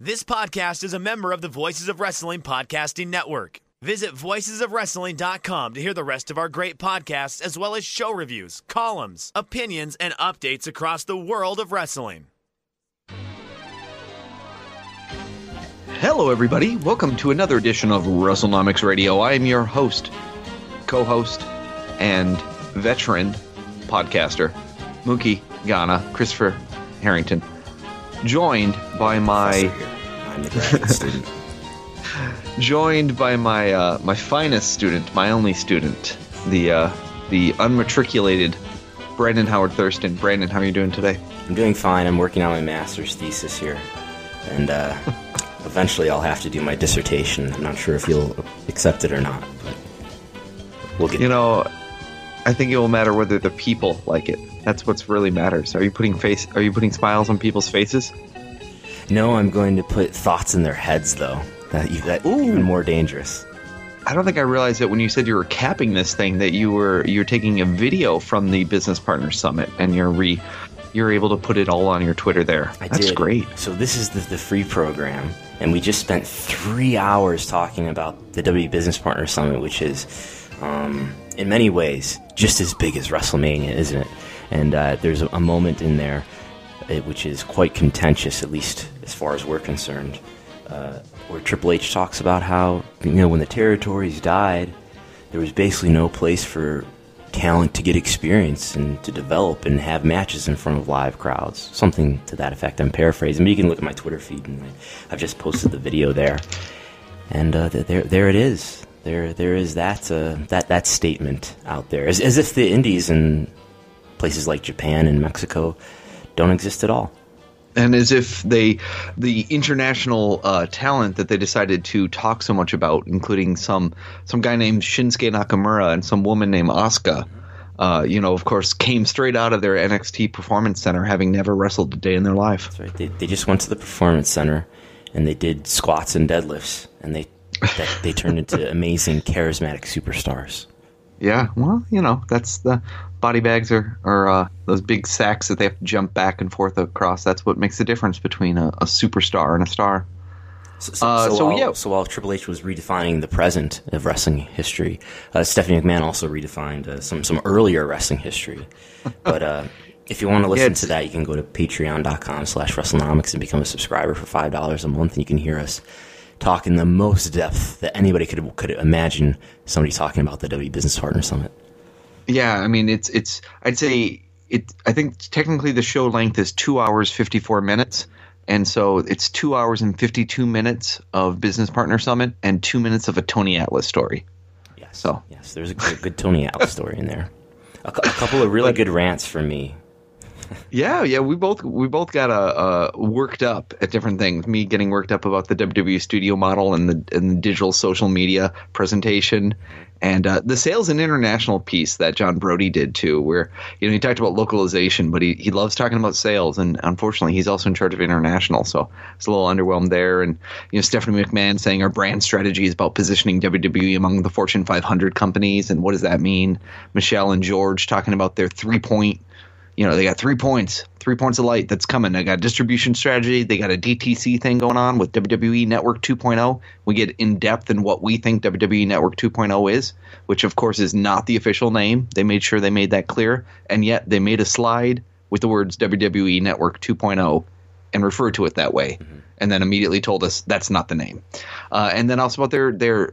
This podcast is a member of the Voices of Wrestling Podcasting Network. Visit voicesofwrestling.com to hear the rest of our great podcasts, as well as show reviews, columns, opinions, and updates across the world of wrestling. Hello, everybody. Welcome to another edition of WrestleNomics Radio. I am your host, co-host, and veteran podcaster, Mookie Ghana, Christopher Harrington, joined by my my finest student, my only student, the unmatriculated Brandon Howard Thurston. Brandon, how are you doing today? I'm doing fine. I'm working on my master's thesis here, and eventually I'll have to do my dissertation. I'm not sure if you'll accept it or not, but we'll get. I think it will matter whether the people like it. That's what really matters. Are you putting smiles on people's faces? No, I'm going to put thoughts in their heads, though. That's even more dangerous. I don't think I realized that when you said you were capping this thing that you're taking a video from the Business Partners Summit and you're able to put it all on your Twitter there. That's great. So this is the free program, and we just spent 3 hours talking about the WWE Business Partners Summit, which is, in many ways, just as big as WrestleMania, isn't it? And there's a moment in there which is quite contentious, at least as far as we're concerned, where Triple H talks about how, when the territories died, there was basically no place for talent to get experience and to develop and have matches in front of live crowds. Something to that effect. I'm paraphrasing, but you can look at my Twitter feed, and I've just posted the video there. And there it is. There is that statement out there, as if the indies in places like Japan and Mexico don't exist at all. And as if the international talent that they decided to talk so much about, including some guy named Shinsuke Nakamura and some woman named Asuka, of course, came straight out of their NXT Performance Center, having never wrestled a day in their life. That's right. They just went to the Performance Center, and they did squats and deadlifts, and they turned into amazing, charismatic superstars. Yeah, well, that's the body bags or those big sacks that they have to jump back and forth across. That's what makes the difference between a superstar and a star. So while Triple H was redefining the present of wrestling history, Stephanie McMahon also redefined some earlier wrestling history. But if you want to listen to that, you can go to patreon.com/WrestleNomics and become a subscriber for $5 a month, and you can hear us talk in the most depth that anybody could imagine somebody talking about the WWE Business Partners Summit. Yeah, I mean, I'd say I think technically the show length is 2 hours, 54 minutes. And so it's 2 hours and 52 minutes of Business Partner Summit and 2 minutes of a Tony Atlas story. Yes, there's a good Tony Atlas story in there. A couple of really good rants from me. Yeah, we both got worked up at different things. Me getting worked up about the WWE studio model and the digital social media presentation, and the sales and international piece that John Brody did too, where he talked about localization, but he loves talking about sales, and unfortunately he's also in charge of international, so it's a little underwhelmed there. And Stephanie McMahon saying our brand strategy is about positioning WWE among the Fortune 500 companies, and what does that mean? Michelle and George talking about their 3-point. They got 3 points of light that's coming. They got a distribution strategy. They got a DTC thing going on with WWE Network 2.0. We get in depth in what we think WWE Network 2.0 is, which of course is not the official name. They made sure they made that clear, and yet they made a slide with the words WWE Network 2.0 and referred to it that way, and then immediately told us that's not the name. And then also about their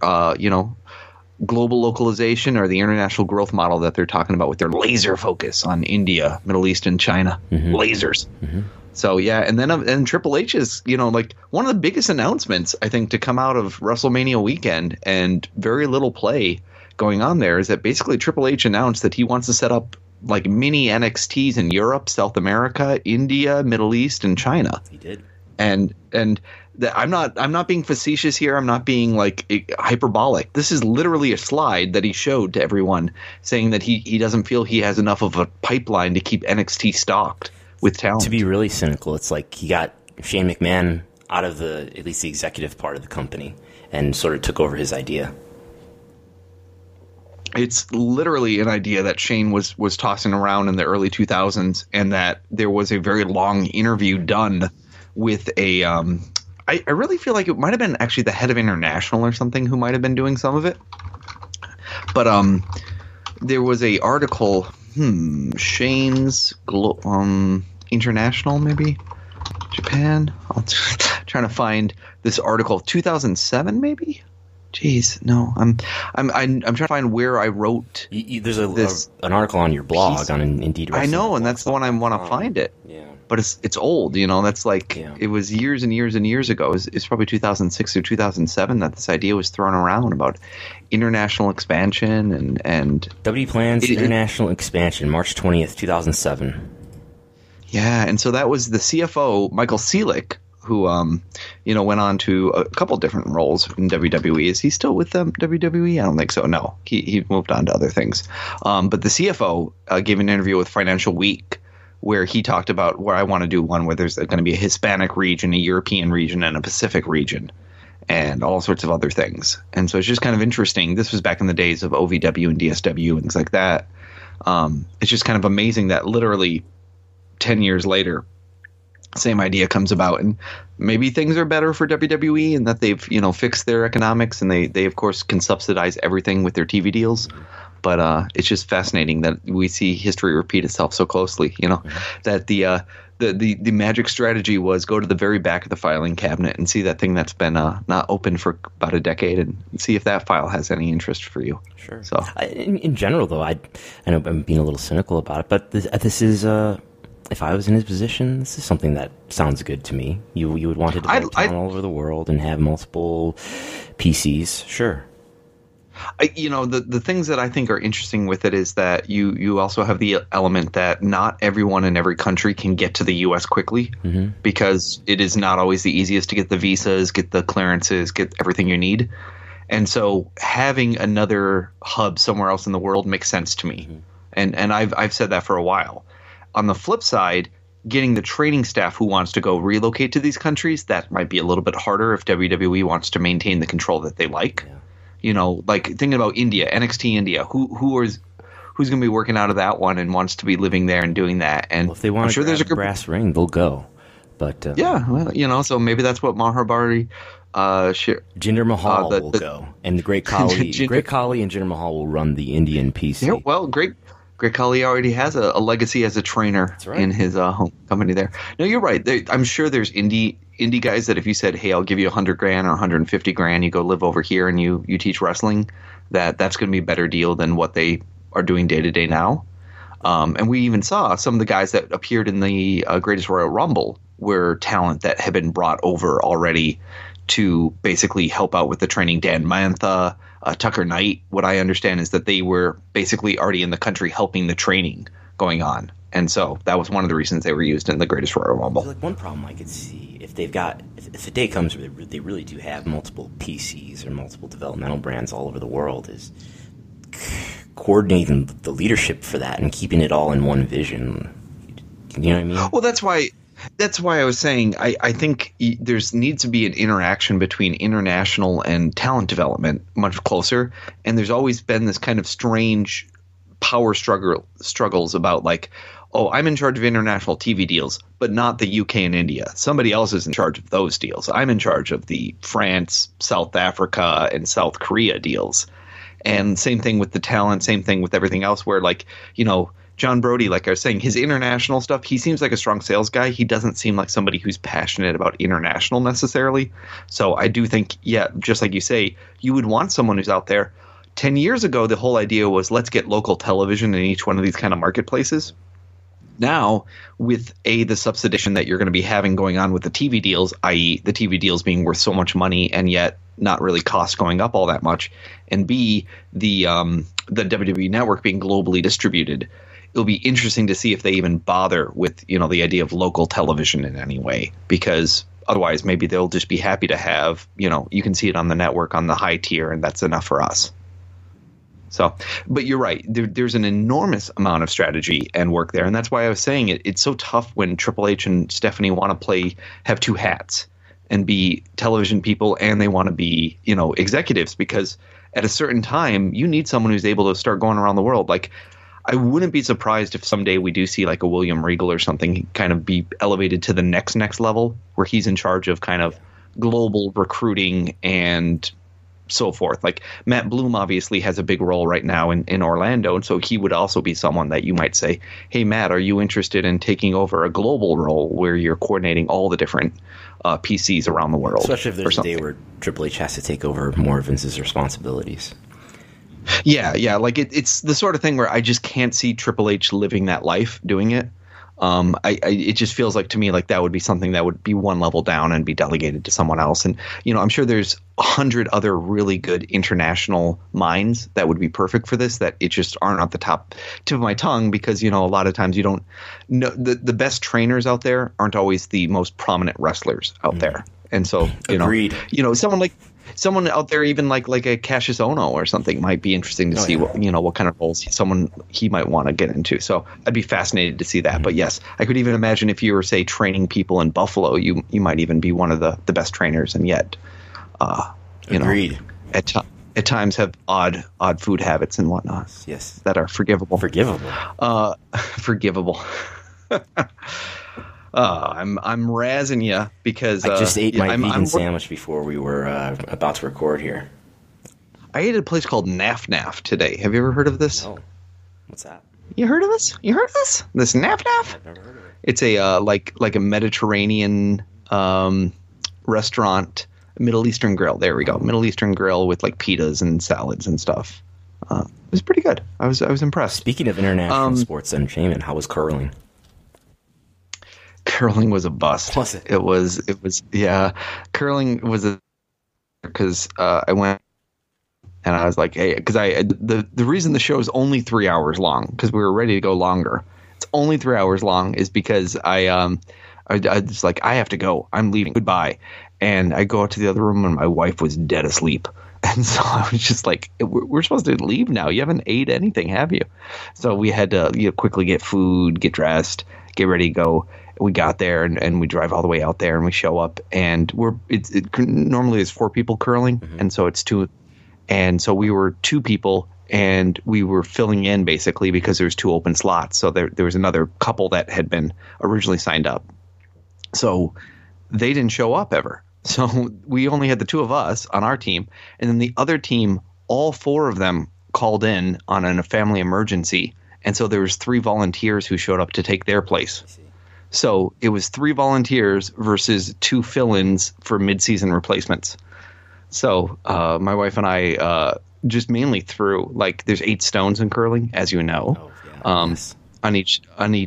global localization or the international growth model that they're talking about with their laser focus on India, Middle East, and China. Lasers. So, yeah, and then Triple H is, one of the biggest announcements, I think, to come out of WrestleMania weekend, and very little play going on there, is that basically Triple H announced that he wants to set up like mini NXTs in Europe, South America, India, Middle East, and China. He did. And I'm not being facetious here. I'm not being hyperbolic. This is literally a slide that he showed to everyone, saying that he doesn't feel he has enough of a pipeline to keep NXT stocked with talent. To be really cynical, it's like he got Shane McMahon out of at least the executive part of the company and sort of took over his idea. It's literally an idea that Shane was tossing around in the early 2000s, and that there was a very long interview done with a I really feel like it might have been actually the head of international or something who might have been doing some of it. But there was a article, Shane's International, maybe Japan. I'm trying to find this article, 2007 maybe. Jeez, no, I'm trying to find where I wrote. There's an article on your blog piece. On Indeed. I know, and that's the one I want to find it. Yeah, but it's old. That's like It was years and years and years ago. It's probably 2006 or 2007 that this idea was thrown around about international expansion and W plans international expansion, March 20th, 2007. Yeah, and so that was the CFO, Michael Seelick, who went on to a couple different roles in WWE. Is he still with them, WWE? I don't think so. No, he moved on to other things. But the CFO gave an interview with Financial Week where he talked about where I want to do one where there's going to be a Hispanic region, a European region, and a Pacific region, and all sorts of other things. And so it's just kind of interesting. This was back in the days of OVW and DSW and things like that. It's just kind of amazing that literally 10 years later, same idea comes about, and maybe things are better for WWE and that they've fixed their economics, and they of course can subsidize everything with their TV deals. But it's just fascinating that we see history repeat itself so closely. That the magic strategy was go to the very back of the filing cabinet and see that thing that's been not open for about a decade, and see if that file has any interest for you. Sure. So in general, though, I know I'm being a little cynical about it, but this is. If I was in his position, this is something that sounds good to me. You would want to develop talent all over the world and have multiple PCs. Sure. The things that I think are interesting with it is that you also have the element that not everyone in every country can get to the U.S. quickly, because it is not always the easiest to get the visas, get the clearances, get everything you need. And so having another hub somewhere else in the world makes sense to me. And I've said that for a while. On the flip side, getting the training staff who wants to go relocate to these countries, that might be a little bit harder if WWE wants to maintain the control that they like. Yeah. Like thinking about India, NXT India, who's going to be working out of that one and wants to be living there and doing that. And if they want there's a brass ring, they'll go. But so maybe that's what Mahabharati Jinder Mahal will go, and the Great Khali, Great Khali and Jinder Mahal will run the Indian PC. Yeah, well, Great Khali already has a legacy as a trainer in his home company there. No, you're right. I'm sure there's indie guys that if you said, hey, I'll give you $100,000 or $150,000, you go live over here and you teach wrestling, that's going to be a better deal than what they are doing day to day now. And we even saw some of the guys that appeared in the Greatest Royal Rumble were talent that had been brought over already to basically help out with the training. Dan Mantha, Tucker Knight, what I understand is that they were basically already in the country helping the training going on. And so that was one of the reasons they were used in the Greatest Royal Rumble. Like one problem I could see, if the day comes where they really do have multiple PCs or multiple developmental brands all over the world, is coordinating the leadership for that and keeping it all in one vision. You know what I mean? Well, that's why I was saying I think there's needs to be an interaction between international and talent development much closer. And there's always been this kind of strange power struggles about like, oh, I'm in charge of international TV deals, but not the UK and India. Somebody else is in charge of those deals. I'm in charge of the France, South Africa, and South Korea deals. And same thing with the talent, same thing with everything else where like, John Brody, like I was saying, his international stuff, he seems like a strong sales guy. He doesn't seem like somebody who's passionate about international necessarily. So I do think, just like you say, you would want someone who's out there. 10 years ago, the whole idea was let's get local television in each one of these kind of marketplaces. Now, with the subsidization that you're going to be having going on with the TV deals, i.e. the TV deals being worth so much money and yet not really cost going up all that much, and B, the WWE network being globally distributed, it'll be interesting to see if they even bother with, the idea of local television in any way, because otherwise maybe they'll just be happy to have, you can see it on the network on the high tier and that's enough for us. So, but you're right. There's an enormous amount of strategy and work there. And that's why I was saying it's so tough when Triple H and Stephanie want to have two hats and be television people and they want to be, executives, because at a certain time you need someone who's able to start going around the world. Like, I wouldn't be surprised if someday we do see like a William Regal or something kind of be elevated to the next level where he's in charge of kind of global recruiting and so forth. Like Matt Bloom obviously has a big role right now in Orlando, and so he would also be someone that you might say, hey Matt, are you interested in taking over a global role where you're coordinating all the different PCs around the world? Especially if there's a day where Triple H has to take over more of Vince's responsibilities. Yeah, like it's the sort of thing where I just can't see Triple H living that life doing it. It just feels like to me like that would be something that would be one level down and be delegated to someone else. And, I'm sure there's 100 other really good international minds that would be perfect for this that it just aren't at the tip of my tongue because, a lot of times you don't know the best trainers out there aren't always the most prominent wrestlers out there. And so, Agreed. Someone out there, even like a Cassius Ohno or something, might be interesting to see what kind of roles he might want to get into. So I'd be fascinated to see that. Mm-hmm. But yes, I could even imagine if you were, say, training people in Buffalo, you might even be one of the best trainers, and yet, Agreed. At times have odd food habits and whatnot. Yes, that are forgivable. Forgivable. I'm razzing you because I just ate my vegan sandwich before we were about to record here. I ate at a place called Naf Naf today. Have you ever heard of this? Oh, what's that? You heard of this? This Naf Naf? I've never heard of it. It's a like a Mediterranean restaurant, Middle Eastern grill. There we go, Middle Eastern grill with like pitas and salads and stuff. It was pretty good. I was impressed. Speaking of international sports entertainment, how was curling? Curling was a bust. Was it? It was. Yeah. Curling was because I went and I was like, hey, because the reason the show is only 3 hours long because we were ready to go longer. It's only 3 hours long is because I was like, I have to go. I'm leaving. Goodbye. And I go out to the other room and my wife was dead asleep. And so I was just like, we're supposed to leave now. You haven't ate anything, have you? So we had to quickly get food, get dressed, get ready to go. We got there and we drive all the way out there and we show up and normally it's 4 people curling and so it's 2, and so we were 2 people and we were filling in basically because there's 2 open slots. So there was another couple that had been originally signed up, so they didn't show up ever. So we only had the 2 of us on our team, and then the other team, all 4 of them called in on a family emergency, and so there was 3 volunteers who showed up to take their place. So it was 3 volunteers versus 2 fill-ins for mid-season replacements. So my wife and I just mainly threw, like, there's 8 stones in curling, as you know, yes. on each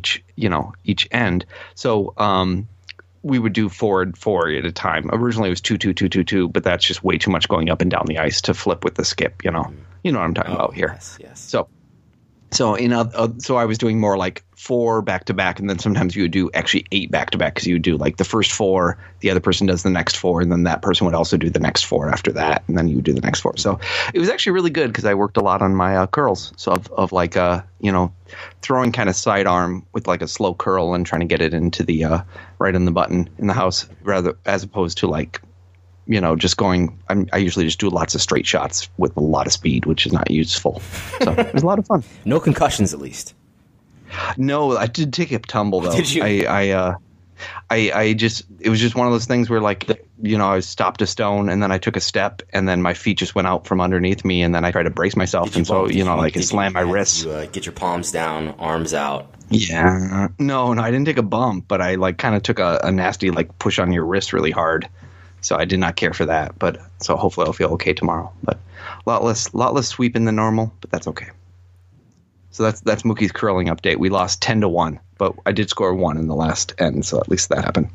end. So we would do 4 at a time. Originally it was 2, 2, 2, 2, 2, but that's just way too much going up and down the ice to flip with the skip. You know what I'm talking about here. Yes. So so I was doing more like 4 back to back, and then sometimes you would do actually 8 back to back because you would do like the first 4, the other person does the next 4, and then that person would also do the next 4 after that, and then you would do the next 4. So it was actually really good because I worked a lot on my curls, so of like throwing kind of sidearm with like a slow curl and trying to get it into the right in the button in the house, rather as opposed to like just going. I usually just do lots of straight shots with a lot of speed, which is not useful. So it was a lot of fun. No concussions, at least. No, I did take a tumble though. Did you? I just, it was just one of those things where like, I stopped a stone and then I took a step and then my feet just went out from underneath me and then I tried to brace myself and so, it slammed my wrist. You get your palms down, arms out. Yeah. No, I didn't take a bump, but I like kind of took a nasty like push on your wrist really hard. So I did not care for that, but so hopefully I'll feel okay tomorrow. But a lot less sweeping than normal, but that's okay. So that's Mookie's curling update. We lost 10-1, but I did score 1 in the last end, so at least that happened.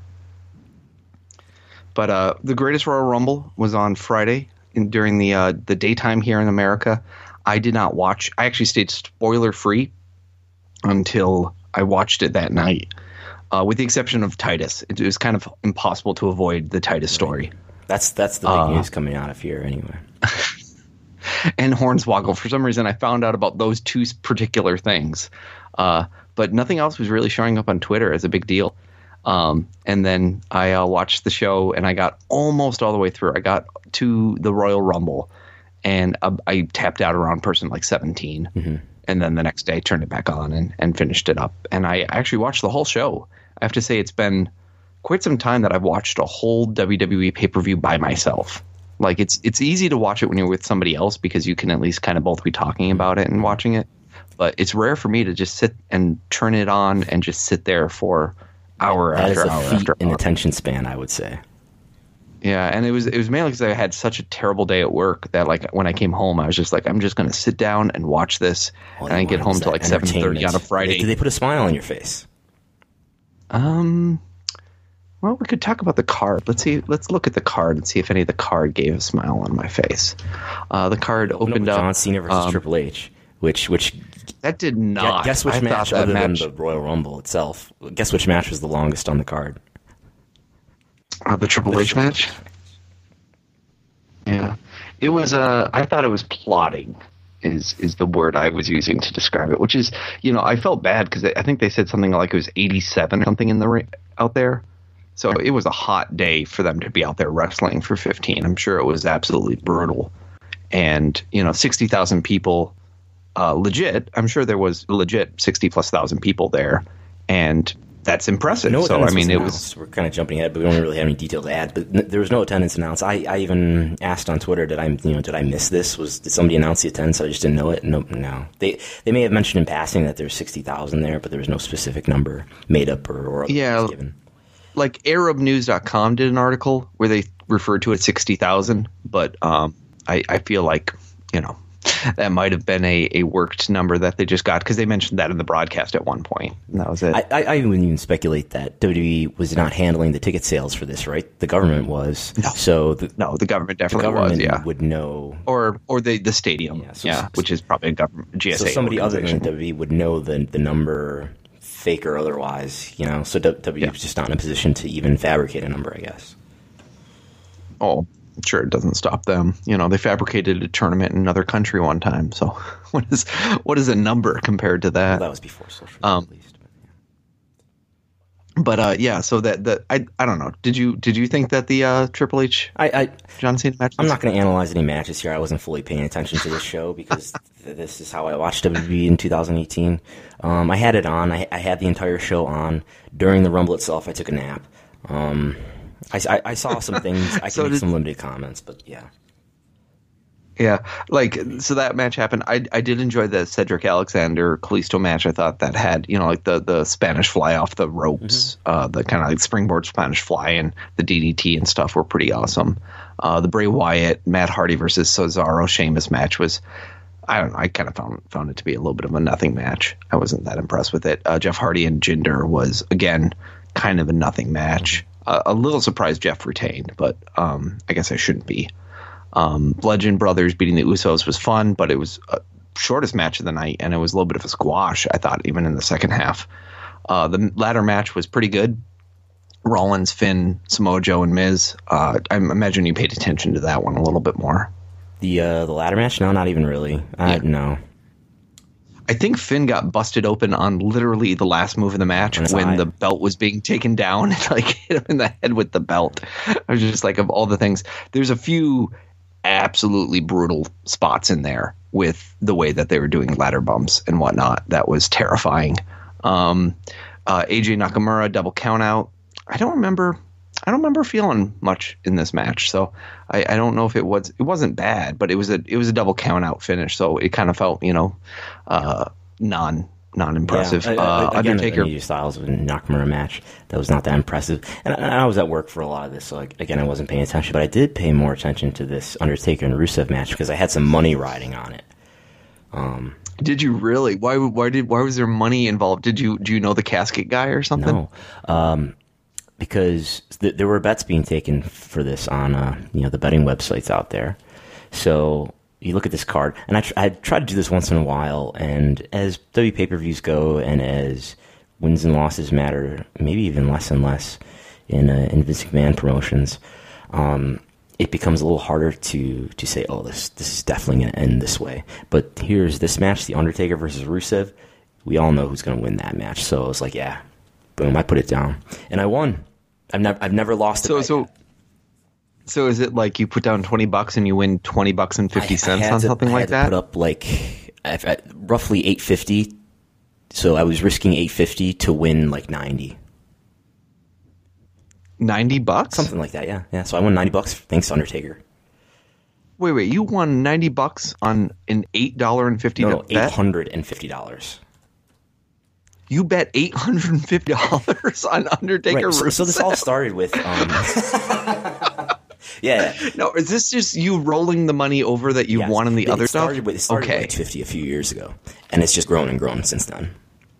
But the Greatest Royal Rumble was on Friday during the daytime here in America. I did not watch. I actually stayed spoiler free until I watched it that night. With the exception of Titus. It was kind of impossible to avoid the Titus story. That's the big news coming out of here anyway. And Hornswoggle. For some reason, I found out about those 2 particular things. But nothing else was really showing up on Twitter as a big deal. And then I watched the show, and I got almost all the way through. I got to the Royal Rumble, and I tapped out around person like 17. Mm-hmm. And then the next day, turned it back on and finished it up. And I actually watched the whole show. I have to say it's been quite some time that I've watched a whole WWE pay-per-view by myself. Like it's easy to watch it when you're with somebody else because you can at least kind of both be talking about it and watching it. But it's rare for me to just sit and turn it on and just sit there for hour after hour after hour. In attention span, I would say. Yeah, and it was mainly because I had such a terrible day at work that like when I came home, I was just like, I'm just going to sit down and watch this, and I get home till like 7:30 on a Friday. Did they put a smile on your face? Well, we could talk about the card. Let's look at the card and see if any of the card gave a smile on my face. The card opened up John Cena versus Triple H, which that did not. Guess which match other than the Royal Rumble itself? Guess which match was the longest on the card? The Triple H match? Yeah. It was, I thought it was plotting is the word I was using to describe it, which is, I felt bad because I think they said something like it was 87 or something in the out there. So it was a hot day for them to be out there wrestling for 15. I'm sure it was absolutely brutal. And, 60,000 people, legit. I'm sure there was legit 60,000+ people there. And that's impressive. No, so I mean, it was. We're kind of jumping ahead, but we don't really have any details to add. But there was no attendance announced. I even asked on Twitter, did I miss this? Did somebody announce the attendance? I just didn't know it. No. They may have mentioned in passing that there's 60,000 there, but there was no specific number made up or given. Like ArabNews.com did an article where they referred to it 60,000, but I feel like that might have been a worked number that they just got because they mentioned that in the broadcast at one point, and that was it. I wouldn't even speculate that WWE was not handling the ticket sales for this, right? The government was. No. So the government definitely was. Yeah, would know, or the stadium, which is probably a government GSA. So somebody other than WWE would know the number, fake or otherwise. So WWE was just not in a position to even fabricate a number, I guess. Oh. Sure, it doesn't stop them. They fabricated a tournament in another country one time. So what is a number compared to that? Well, that was before social media, at least. But so that I don't know. Did you think that the Triple H John Cena match? I'm not going to analyze any matches here. I wasn't fully paying attention to this show because this is how I watched WWE in 2018. I had it on. I had the entire show on. During the Rumble itself, I took a nap. I saw some things. I can make some limited comments, but yeah. Yeah, so that match happened. I did enjoy the Cedric Alexander Kalisto match. I thought that had like the Spanish fly off the ropes, the kind of like springboard Spanish fly and the DDT and stuff were pretty awesome. The Bray Wyatt Matt Hardy versus Cesaro Sheamus match was, I don't know, I kind of found it to be a little bit of a nothing match. I wasn't that impressed with it. Jeff Hardy and Jinder was again kind of a nothing match. A little surprised Jeff retained, but I guess I shouldn't be. Bludgeon Brothers beating the Usos was fun, but it was shortest match of the night, and it was a little bit of a squash, I thought, even in the second half. The ladder match was pretty good. Rollins, Finn, Samoa Joe, and Miz. I imagine you paid attention to that one a little bit more. The ladder match? No, not even really. No. I think Finn got busted open on literally the last move of the match when the belt was being taken down and hit him in the head with the belt. I was just like, of all the things, there's a few absolutely brutal spots in there with the way that they were doing ladder bumps and whatnot. That was terrifying. AJ Nakamura double count out. I don't remember feeling much in this match, so I don't know if it wasn't bad, but it was a double count out finish, so it kind of felt non-impressive. Yeah, Undertaker AJ Styles and Nakamura match that was not that impressive, and I was at work for a lot of this, so I wasn't paying attention, but I did pay more attention to this Undertaker and Rusev match because I had some money riding on it. Did you really? Why was there money involved? Do you know the casket guy or something? No. Because there were bets being taken for this on the betting websites out there. So you look at this card, and I try to do this once in a while, and as W pay-per-views go and as wins and losses matter, maybe even less and less in Vince McMahon promotions, it becomes a little harder to say, oh, this is definitely going to end this way. But here's this match, The Undertaker versus Rusev. We all know who's going to win that match. So I was like, yeah, boom, I put it down. And I won. I've never lost it. So is it like you put down $20 and you win $20 and 50 cents on something like that? I had to put up roughly $8.50. So I was risking $8.50 to win like $90. $90? Something like that, yeah. Yeah, so I won $90 thanks to Undertaker. Wait, you won $90 on an $8.50 No, bet? $850. You bet $850 on Undertaker Right, so this all started with yeah. No, is this just you rolling the money over that you won in the other stuff? It started with $50 a few years ago, and it's just grown and grown since then.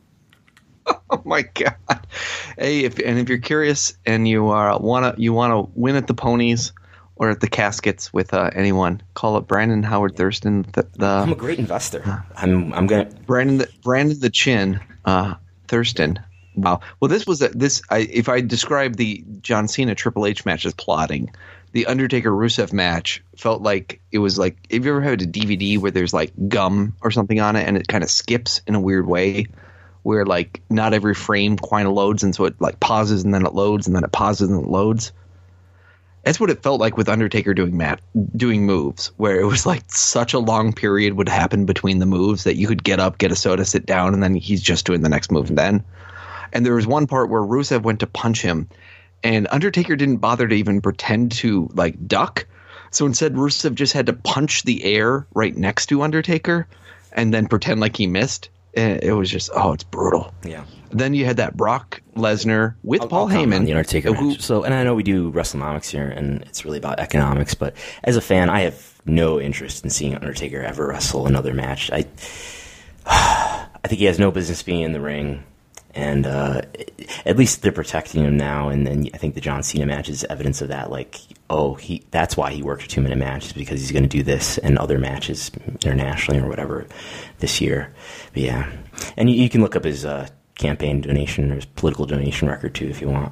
Oh my god! Hey, if you're curious and you wanna win at the ponies or at the caskets with anyone, call up Brandon Howard Thurston. I'm a great investor. I'm gonna Brandon the Chin Thurston. Wow. Well, if I describe the John Cena Triple H match as plotting, the Undertaker Rusev match felt like it was like, have you ever had a DVD where there's like gum or something on it and it kind of skips in a weird way, where like not every frame quite loads, and so it like pauses and then it loads and then it pauses and it loads. That's what it felt like with Undertaker doing moves, where it was like such a long period would happen between the moves that you could get up, get a soda, sit down, and then he's just doing the next move. And there was one part where Rusev went to punch him, and Undertaker didn't bother to even pretend to like duck. So instead, Rusev just had to punch the air right next to Undertaker and then pretend like he missed. And it was just, it's brutal. Yeah. Then you had that Brock Lesnar with Paul Heyman. The Undertaker match. So, and I know we do WrestleNomics here, and it's really about economics, but as a fan, I have no interest in seeing Undertaker ever wrestle another match. I think he has no business being in the ring, and at least they're protecting him now. And then I think the John Cena match is evidence of that. Like, that's why he worked a 2-minute match, is because he's going to do this and other matches internationally or whatever this year. But yeah, and you can look up his campaign donation or his political donation record too if you want.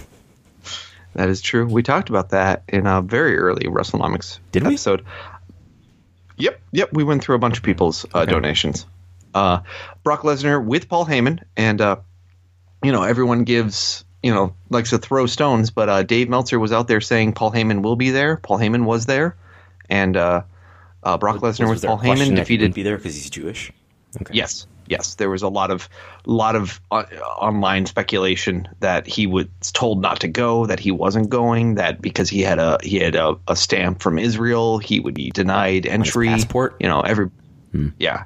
That is true. We talked about that in a very early WrestleNomics episode. Yep. We went through a bunch of people's donations. Brock Lesnar with Paul Heyman, and everyone likes to throw stones, but Dave Meltzer was out there saying Paul Heyman will be there. Paul Heyman was there, and Brock Lesnar with Paul Heyman defeated. He wouldn't be there because he's Jewish. Okay. Yes, there was a lot of online speculation that he was told not to go, that he wasn't going, that because he had a stamp from Israel, he would be denied entry. His passport. Yeah.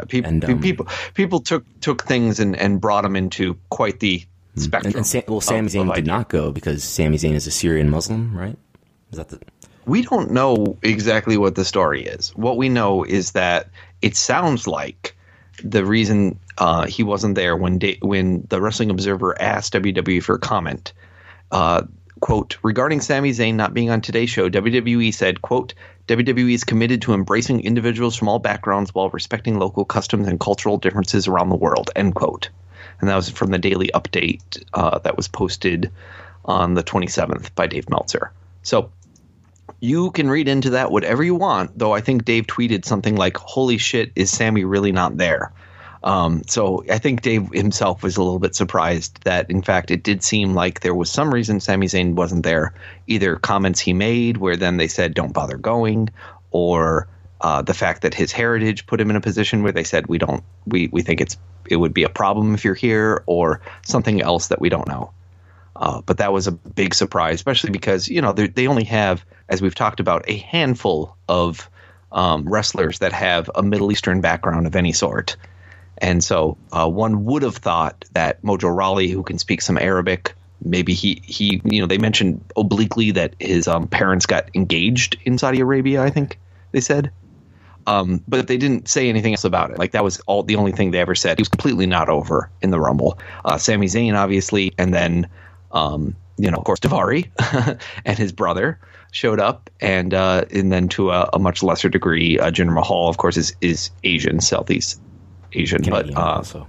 People took things and brought them into quite the spectrum. Sami Zayn did not go because Sami Zayn is a Syrian Muslim, right? Is that We don't know exactly what the story is. What we know is that it sounds like the reason he wasn't there when the Wrestling Observer asked WWE for a comment, quote, regarding Sami Zayn not being on Today's Show, WWE said, quote, WWE is committed to embracing individuals from all backgrounds while respecting local customs and cultural differences around the world, end quote. And that was from the Daily Update that was posted on the 27th by Dave Meltzer. So you can read into that whatever you want, though I think Dave tweeted something like, holy shit, is Sammy really not there? So I think Dave himself was a little bit surprised that, in fact, it did seem like there was some reason Sami Zayn wasn't there. Either comments he made where then they said don't bother going, or the fact that his heritage put him in a position where they said we think it would be a problem if you're here, or something else that we don't know. But that was a big surprise, especially because, they only have, as we've talked about, a handful of wrestlers that have a Middle Eastern background of any sort. And so one would have thought that Mojo Rawley, who can speak some Arabic, maybe he they mentioned obliquely that his parents got engaged in Saudi Arabia, I think they said. But they didn't say anything else about it. Like, that was the only thing they ever said. He was completely not over in the Rumble. Sami Zayn, obviously, and then of course, Daivari and his brother showed up, and then to a much lesser degree, Jinder Mahal, of course, is Asian, Southeast Asian, Canadian, but also,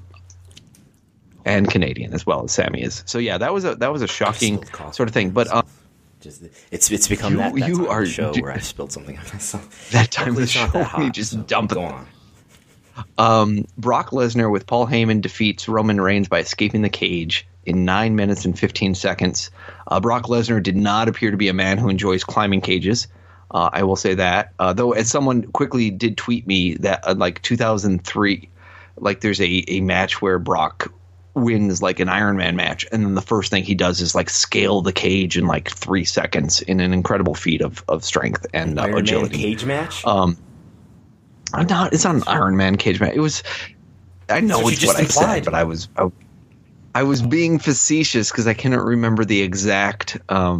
and Canadian as well as Sammy is. So yeah, that was a shocking sort of thing. But it's become that time of the show where I spilled something on myself. That time of the show, you just dump it. Go on. Brock Lesnar with Paul Heyman defeats Roman Reigns by escaping the cage in 9 minutes and 15 seconds. Brock Lesnar did not appear to be a man who enjoys climbing cages. I will say that. Though, as someone quickly did tweet me that like 2003, like there's a match where Brock wins like an Iron Man match, and then the first thing he does is like scale the cage in like 3 seconds in an incredible feat of strength and Iron agility. Man cage match? No, it's not an Iron Man cage match. It was. I know it's what I said, but I was being facetious because I cannot remember the exact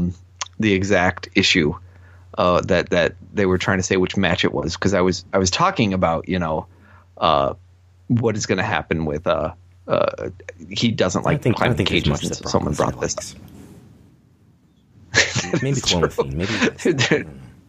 issue that they were trying to say which match it was, because I was talking about what is going to happen with he doesn't like climbing cages, and so someone brought this up. Maybe clomiphene. Maybe.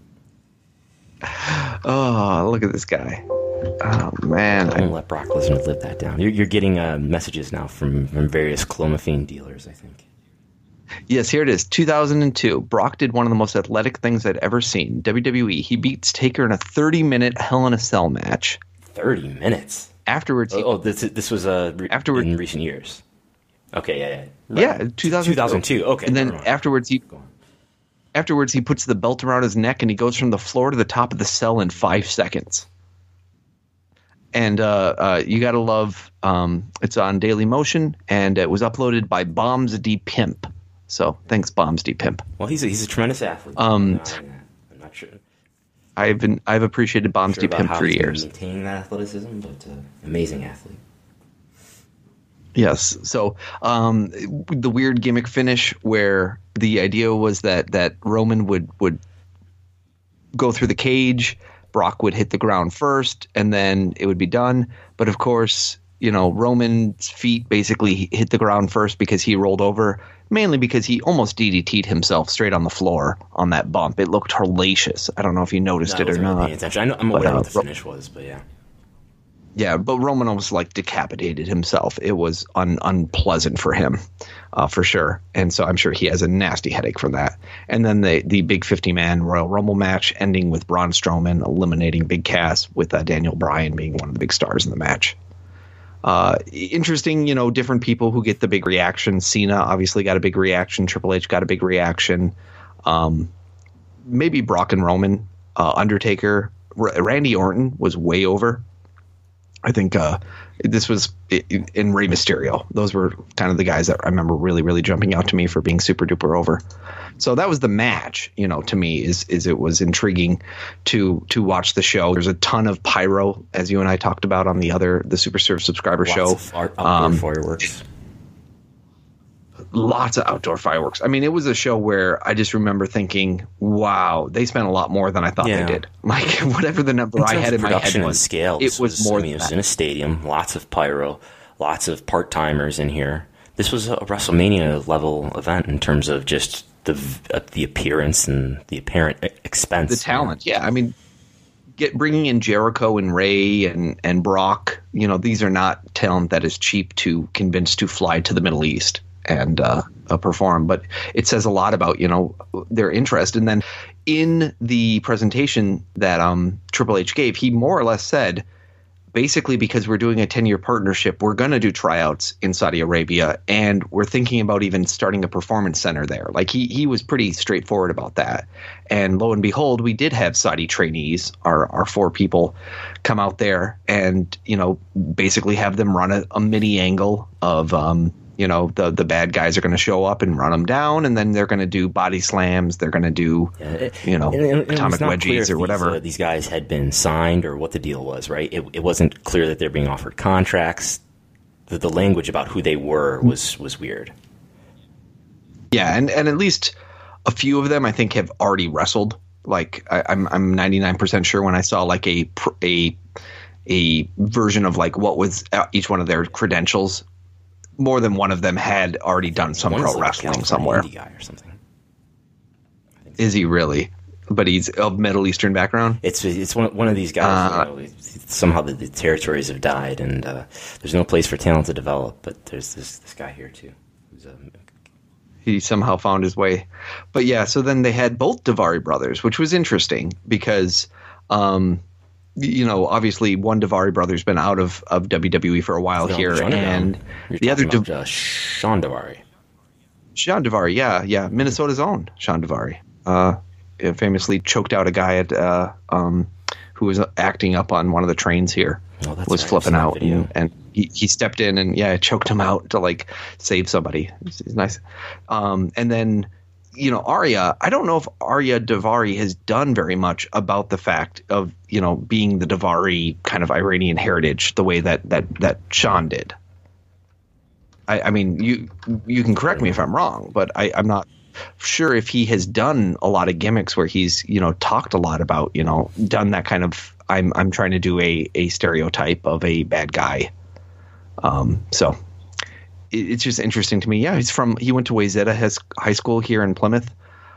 Oh, look at this guy. Oh, man. I won't let Brock Lesnar live that down. You're getting messages now from various clomiphene dealers, I think. Yes, here it is. 2002. Brock did one of the most athletic things I'd ever seen. WWE. He beats Taker in a 30-minute Hell in a Cell match. 30 minutes? Afterwards. This was afterward in recent years. Okay, yeah. Right. Yeah, 2002. Okay. And then afterwards he puts the belt around his neck and he goes from the floor to the top of the cell in 5 seconds. And you got to love it's on Daily Motion, and it was uploaded by Bombs D Pimp. So thanks, Bombs D Pimp. Well, he's a tremendous athlete. I'm not sure. I've appreciated Bombs D Pimp for years. Maintaining that athleticism, but amazing athlete. Yes. So the weird gimmick finish where the idea was that Roman would go through the cage, Brock would hit the ground first, and then it would be done. But of course, Roman's feet basically hit the ground first because he rolled over, mainly because he almost DDT'd himself straight on the floor on that bump. It looked hellacious. I don't know if you noticed it or not. I'm aware what the finish was, but yeah. Yeah, but Roman almost decapitated himself. It was unpleasant for him, for sure. And so I'm sure he has a nasty headache from that. And then the big 50-man Royal Rumble match ending with Braun Strowman eliminating Big Cass, with Daniel Bryan being one of the big stars in the match. Interesting, different people who get the big reaction. Cena obviously got a big reaction. Triple H got a big reaction. Maybe Brock and Roman. Undertaker. Randy Orton was way over. I think this was in Rey Mysterio. Those were kind of the guys that I remember really, really jumping out to me for being super duper over. So that was the match, to me, is it was intriguing to watch the show. There's a ton of pyro, as you and I talked about on the Super Serve subscriber show. Lots of outdoor fireworks. Lots of outdoor fireworks. I mean, it was a show where I just remember thinking, wow, they spent a lot more than I thought they did. Like, whatever the number I had in my head was, scale, it was more than it was in a stadium, lots of pyro, lots of part-timers in here. This was a WrestleMania-level event in terms of just the appearance and the apparent expense. The talent, yeah. I mean, bringing in Jericho and Ray and Brock, these are not talent that is cheap to convince to fly to the Middle East and perform, but it says a lot about their interest. And then in the presentation that Triple H gave, he more or less said, basically, because we're doing a 10-year partnership, we're going to do tryouts in Saudi Arabia, and we're thinking about even starting a performance center there. Like, he was pretty straightforward about that. And lo and behold, we did have Saudi trainees, our 4 people, come out there and basically have them run a mini angle of the bad guys are going to show up and run them down, and then they're going to do body slams. They're going to do, atomic wedgies or whatever. These guys had been signed or what the deal was, right? It wasn't clear that they're being offered contracts. The language about who they were was weird. Yeah, and at least a few of them I think have already wrestled. Like I'm 99% sure when I saw like a version of like what was each one of their credentials. More than one of them had already done some pro wrestling somewhere. Guy or something. Is he really? But he's of Middle Eastern background? It's one of these guys. Somehow the territories have died, and there's no place for talent to develop. But there's this guy here too. He somehow found his way. But yeah, so then they had both Daivari brothers, which was interesting because obviously one Daivari brother's been out of WWE for a while here, and the other Shawn Daivari. Shawn Daivari, yeah, Minnesota's own Shawn Daivari, famously choked out a guy at who was acting up on one of the trains here, was flipping out, and he stepped in and choked him out to like save somebody. It's nice. And then, Arya, I don't know if Arya Davari has done very much about the fact of, being the Davari kind of Iranian heritage the way that Sean did. I mean, you can correct me if I'm wrong, but I'm not sure if he has done a lot of gimmicks where he's, talked a lot about, done that kind of, I'm trying to do a stereotype of a bad guy. So it's just interesting to me. Yeah, he went to Wayzata High School here in Plymouth.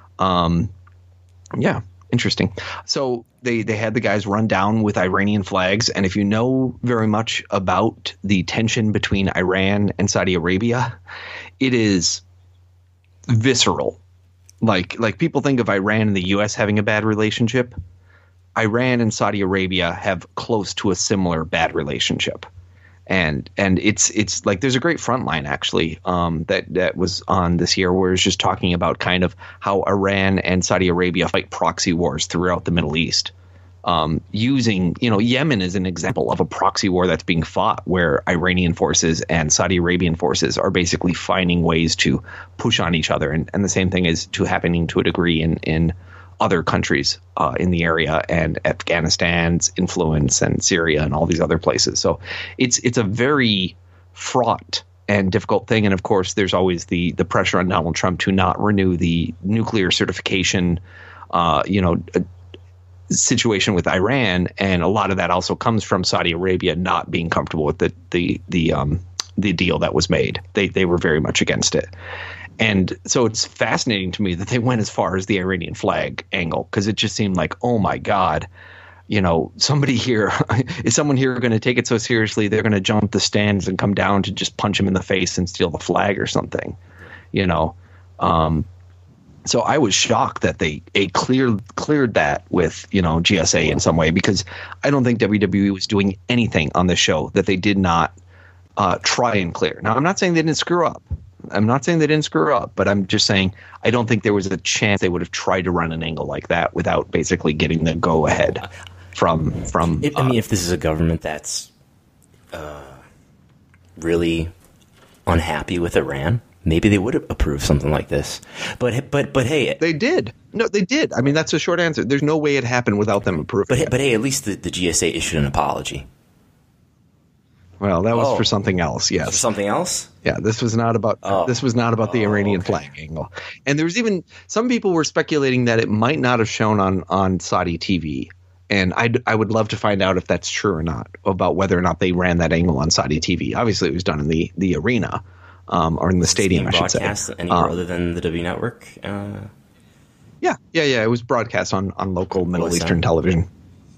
Yeah, interesting. So they had the guys run down with Iranian flags. And if you know very much about the tension between Iran and Saudi Arabia, it is visceral. Like people think of Iran and the U.S. having a bad relationship. Iran and Saudi Arabia have close to a similar bad relationship. And it's like there's a great Frontline actually that was on this year where it's just talking about kind of how Iran and Saudi Arabia fight proxy wars throughout the Middle East, using Yemen is an example of a proxy war that's being fought where Iranian forces and Saudi Arabian forces are basically finding ways to push on each other, and the same thing is happening to a degree in other countries in the area, and Afghanistan's influence and Syria and all these other places. So it's a very fraught and difficult thing. And of course, there's always the pressure on Donald Trump to not renew the nuclear certification, situation with Iran. And a lot of that also comes from Saudi Arabia not being comfortable with the deal that was made. They were very much against it. And so it's fascinating to me that they went as far as the Iranian flag angle, because it just seemed like, oh, my God, somebody here – is someone here going to take it so seriously they're going to jump the stands and come down to just punch him in the face and steal the flag or something, So I was shocked that they cleared that with, GSA in some way, because I don't think WWE was doing anything on the show that they did not try and clear. Now, I'm not saying they didn't screw up. But I'm just saying I don't think there was a chance they would have tried to run an angle like that without basically getting the go ahead from. If this is a government that's really unhappy with Iran, maybe they would approve something like this. But hey, they did. No, they did. I mean, that's a short answer. There's no way it happened without them approving. But hey, at least the GSA issued an apology. Well, that was for something else. Yes, for something else. Yeah, this was not about the Iranian flag angle. And there was even some people were speculating that it might not have shown on Saudi TV. And I would love to find out if that's true or not, about whether or not they ran that angle on Saudi TV. Obviously, it was done in the arena or in the stadium. I should say. Broadcast anywhere other than the W Network. Yeah. It was broadcast on local Middle Eastern television.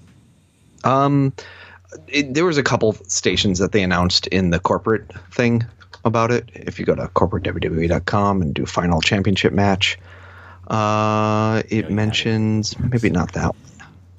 There was a couple stations that they announced in the corporate thing about it. If you go to corporatewwe.com and do final championship match, it mentions maybe not that one.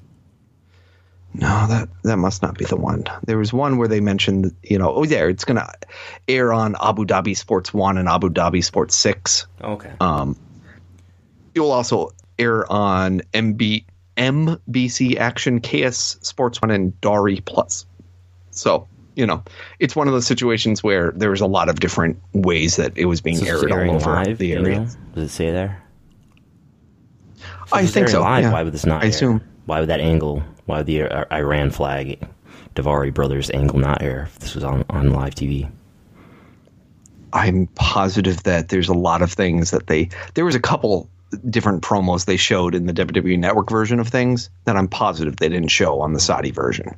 No, that must not be the one. There was one where they mentioned, it's going to air on Abu Dhabi Sports 1 and Abu Dhabi Sports 6. Okay. It will also air on MBC Action, KS Sports 1, and Dari Plus. So, it's one of those situations where there was a lot of different ways that it was being aired all over live, the area. Does it say there? I think so. Live, yeah. Why would this not I assume. Why would that angle, why would the Iran flag, Davari Brothers angle not air if this was on live TV? I'm positive that there's a lot of things that there was a couple different promos they showed in the WWE Network version of things that I'm positive they didn't show on the Saudi version.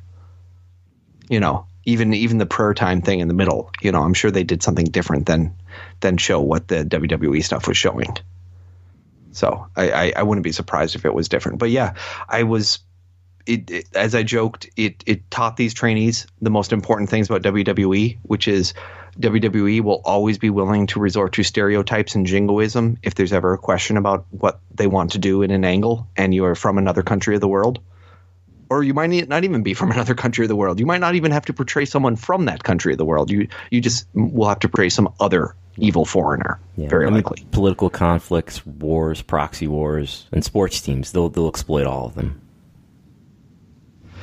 Even the prayer time thing in the middle, I'm sure they did something different than show what the WWE stuff was showing. So I wouldn't be surprised if it was different. But yeah, as I joked, it taught these trainees the most important things about WWE, which is WWE will always be willing to resort to stereotypes and jingoism if there's ever a question about what they want to do in an angle and you are from another country of the world. Or you might not even be from another country of the world. You might not even have to portray someone from that country of the world. You just will have to portray some other evil foreigner, very likely. Political conflicts, wars, proxy wars, and sports teams, they'll exploit all of them.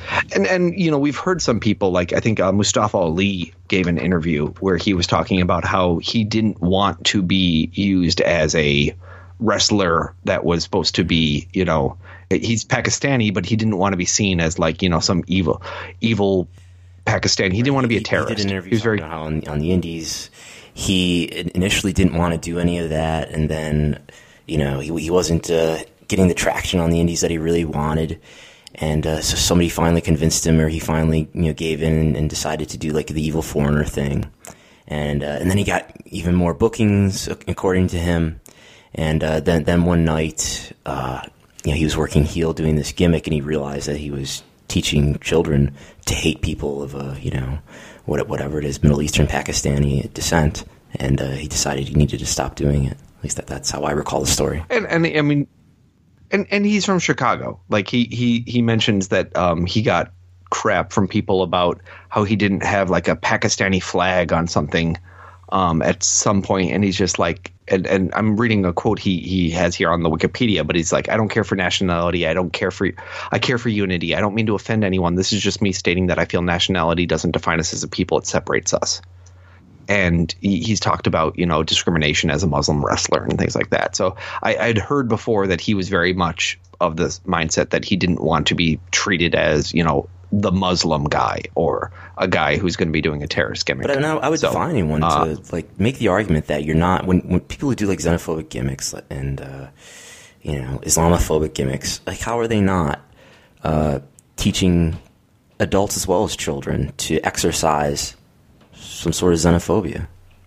And we've heard some people, like I think Mustafa Ali gave an interview where he was talking about how he didn't want to be used as a wrestler that was supposed to be, he's Pakistani, but he didn't want to be seen as like, some evil Pakistani. He didn't want to be a terrorist. He did an interview talking about on the Indies. He initially didn't want to do any of that, and then he wasn't getting the traction on the Indies that he really wanted. And so somebody finally convinced him, or he finally gave in and decided to do like the evil foreigner thing. And then he got even more bookings, according to him. And then one night, he was working heel doing this gimmick, and he realized that he was teaching children to hate people of whatever it is, Middle Eastern Pakistani descent. And he decided he needed to stop doing it. At least that's how I recall the story. And I mean. And he's from Chicago. Like he mentions that he got crap from people about how he didn't have like a Pakistani flag on something at some point, and he's just like, and I'm reading a quote he has here on the Wikipedia, but he's like, I don't care for nationality, I care for unity. I don't mean to offend anyone. This is just me stating that I feel nationality doesn't define us as a people; it separates us. And he's talked about, discrimination as a Muslim wrestler and things like that. So I'd heard before that he was very much of the mindset that he didn't want to be treated as, the Muslim guy or a guy who's going to be doing a terrorist gimmick. But I would define anyone to like make the argument that you're not when people who do like xenophobic gimmicks and Islamophobic gimmicks, like how are they not teaching adults as well as children to exercise some sort of xenophobia?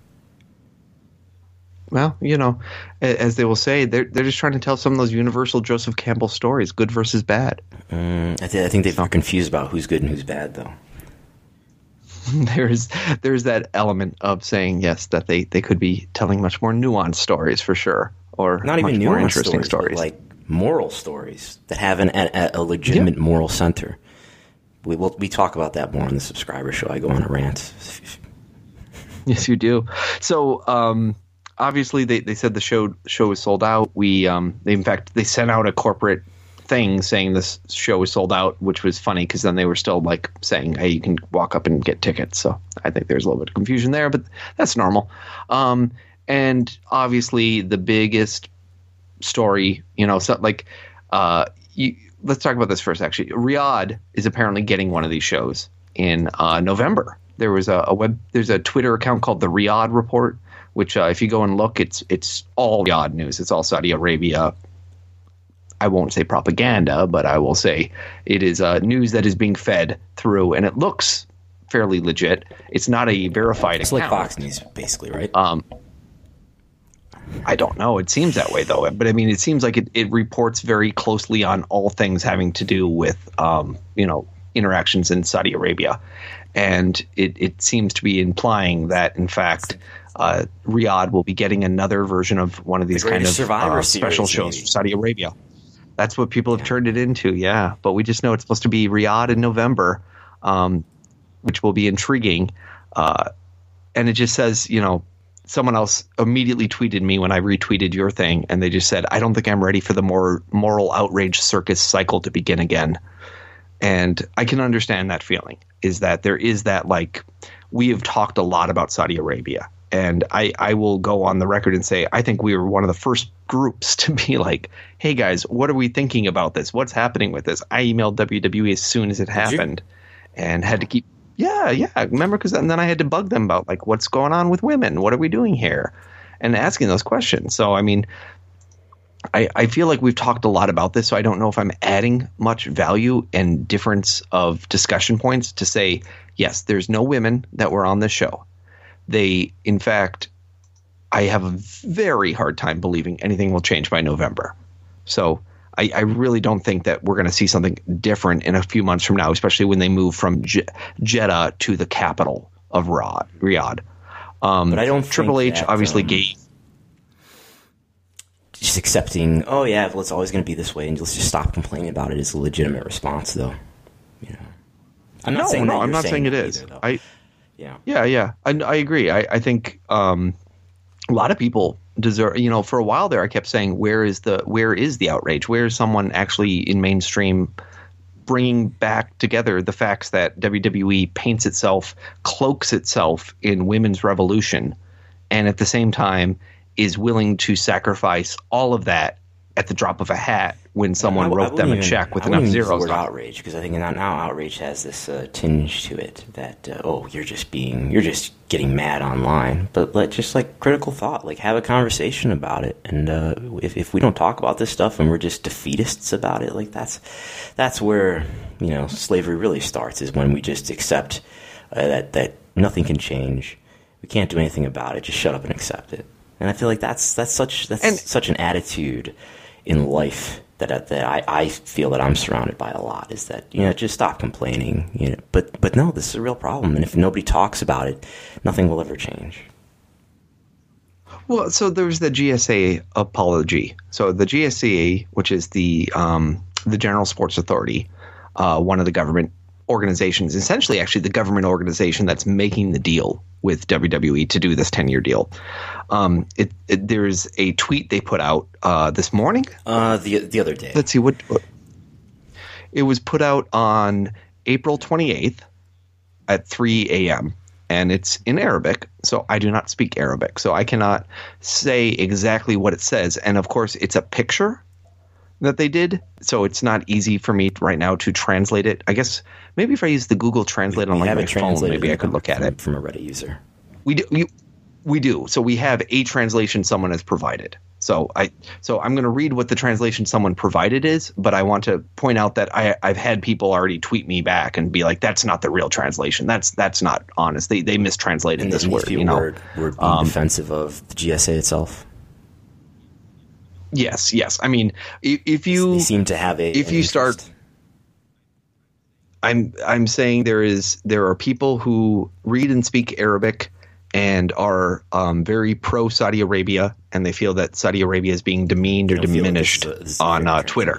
Well, as they will say, they're just trying to tell some of those universal Joseph Campbell stories, good versus bad. I think they're confused about who's good and who's bad, though. There's that element of saying, yes, that they could be telling much more nuanced stories for sure, or not even much more interesting stories. Like moral stories that have a legitimate moral center. We talk about that more on the subscriber show. I go on a rant. Yes, you do. So obviously they said the show is sold out. They sent out a corporate thing saying this show is sold out, which was funny because then they were still like saying, hey, you can walk up and get tickets. So I think there's a little bit of confusion there, but that's normal. And obviously the biggest story, let's talk about this first, actually. Riyadh is apparently getting one of these shows in November. There was there's a Twitter account called the Riyadh Report, which if you go and look, it's all Riyadh news. It's all Saudi Arabia. I won't say propaganda, but I will say it is news that is being fed through, and it looks fairly legit. It's not a verified account. It's like Fox News, basically, right? I don't know. It seems that way, though. But I mean, it seems like it reports very closely on all things having to do with, interactions in Saudi Arabia. And it seems to be implying that, in fact, Riyadh will be getting another version of one of these kind of special shows for Saudi Arabia. That's what people have turned it into, yeah. But we just know it's supposed to be Riyadh in November, which will be intriguing. And it just says, someone else immediately tweeted me when I retweeted your thing, and they just said, I don't think I'm ready for the moral outrage circus cycle to begin again. And I can understand that feeling, is that there is that, like, we have talked a lot about Saudi Arabia. And I will go on the record and say, I think we were one of the first groups to be like, hey, guys, what are we thinking about this? What's happening with this? I emailed WWE as soon as it happened and had to keep. Yeah. Remember? And then I had to bug them about, like, what's going on with women? What are we doing here? And asking those questions. So, I mean, I feel like we've talked a lot about this, so I don't know if I'm adding much value and difference of discussion points to say, yes, there's no women that were on this show. They, in fact, I have a very hard time believing anything will change by November. So I really don't think that we're going to see something different in a few months from now, especially when they move from Jeddah to the capital of Riyadh. But I don't Triple think H that, obviously gave. Just accepting, oh yeah, well, it's always going to be this way, and let's just stop complaining about it is a legitimate response, though. I'm not saying it is. Either, Yeah. I agree. I think a lot of people deserve. For a while there, I kept saying, where is the outrage? Where is someone actually in mainstream bringing back together the facts that WWE cloaks itself in women's revolution, and at the same time is willing to sacrifice all of that at the drop of a hat when someone wrote them a check with enough zeros on it. Outrage, because I think now outrage has this tinge to it that you're just getting mad online. But just like critical thought, like have a conversation about it. And if we don't talk about this stuff and we're just defeatists about it, like that's where slavery really starts, is when we just accept that nothing can change, we can't do anything about it, just shut up and accept it. And I feel like that's such an attitude in life that I feel that I'm surrounded by a lot, is that just stop complaining, but no, this is a real problem, and if nobody talks about it, nothing will ever change. Well, so there's the GSA apology. So the GSA, which is the General Sports Authority, one of the government organizations, essentially actually the government organization that's making the deal with WWE to do this 10-year deal. There's a tweet they put out this morning. The other day. Let's see what it was put out on April 28th at 3 a.m. and it's in Arabic. So I do not speak Arabic, so I cannot say exactly what it says. And of course, it's a picture that they did, so it's not easy for me right now to translate it. I guess maybe if I use the Google Translate on my phone, maybe I could look at it from a Reddit user. We do. So we have a translation someone has provided. So I'm going to read what the translation someone provided is, but I want to point out that I've had people already tweet me back and be like, "That's not the real translation. That's not honest. They mistranslated this word." Were being defensive of the GSA itself. Yes. I mean, if you they seem to have I'm saying there are people who read and speak Arabic and are very pro Saudi Arabia, and they feel that Saudi Arabia is being demeaned or diminished on Twitter.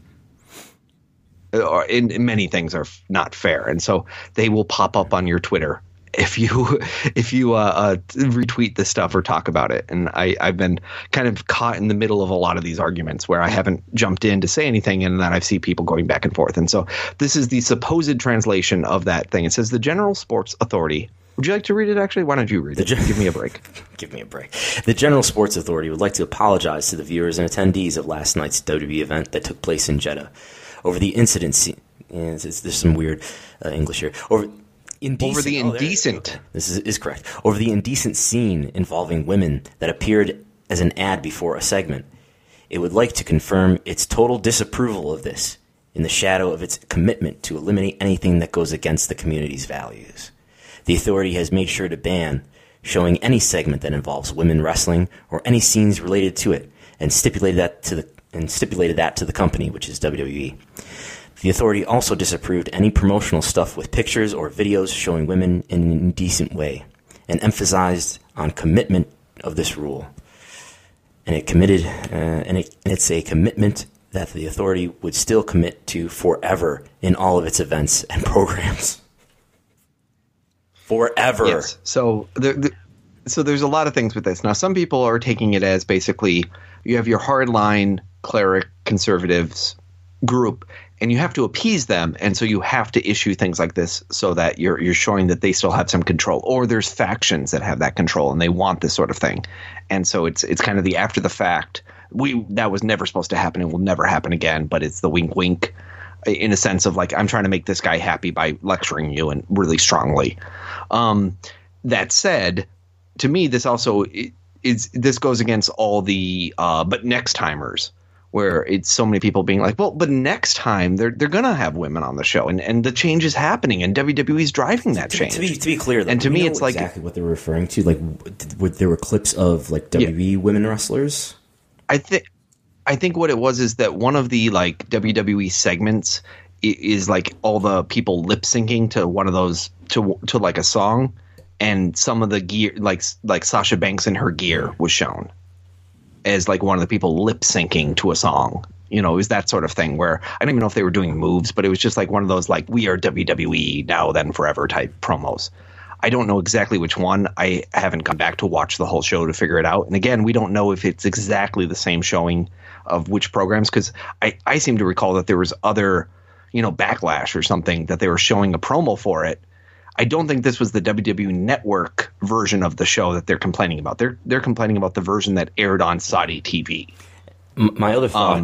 Or in many things are not fair, and so they will pop up on your Twitter if you retweet this stuff or talk about it. And I've been kind of caught in the middle of a lot of these arguments where I haven't jumped in to say anything, and then I see people going back and forth. And so this is the supposed translation of that thing. It says the General Sports Authority. Would you like to read it, actually? Why don't you read it? Give me a break. Give me a break. The General Sports Authority would like to apologize to the viewers and attendees of last night's WWE event that took place in Jeddah over the incident. There's some weird English here. Over the indecent. This is correct. Over the indecent scene involving women that appeared as an ad before a segment. It would like to confirm its total disapproval of this in the shadow of its commitment to eliminate anything that goes against the community's values. The authority has made sure to ban showing any segment that involves women wrestling or any scenes related to it, and stipulated that to the company, which is WWE. The authority also disapproved any promotional stuff with pictures or videos showing women in an indecent way, and emphasized on commitment of this rule. And it's a commitment that the authority would still commit to forever in all of its events and programs. Forever. Yes. So there's a lot of things with this. Now, some people are taking it as basically you have your hardline cleric conservatives group, and you have to appease them, and so you have to issue things like this so that you're showing that they still have some control. Or there's factions that have that control, and they want this sort of thing, and so it's kind of the after the fact. That was never supposed to happen and will never happen again, but it's the wink wink, in a sense of like, I'm trying to make this guy happy by lecturing you and really strongly. That said, to me, this also this goes against all the but next timers, where it's so many people being like, well, but next time they're gonna have women on the show, and the change is happening, and WWE's driving that change. To be clear, though, and to me, it's like exactly what they were referring to. Like, there were clips of like WWE women wrestlers. I think what it was is that one of the like WWE segments is like all the people lip syncing to one of those to like a song, and some of the gear like Sasha Banks in her gear was shown as like one of the people lip syncing to a song. It was that sort of thing where I don't even know if they were doing moves, but it was just like one of those like, we are WWE now then forever type promos. I don't know exactly which one. I haven't come back to watch the whole show to figure it out. And again, we don't know if it's exactly the same showing of which programs, because I seem to recall that there was other Backlash or something that they were showing a promo for it. I don't think this was the WWE Network version of the show that they're complaining about. They're complaining about the version that aired on Saudi TV. My other thought,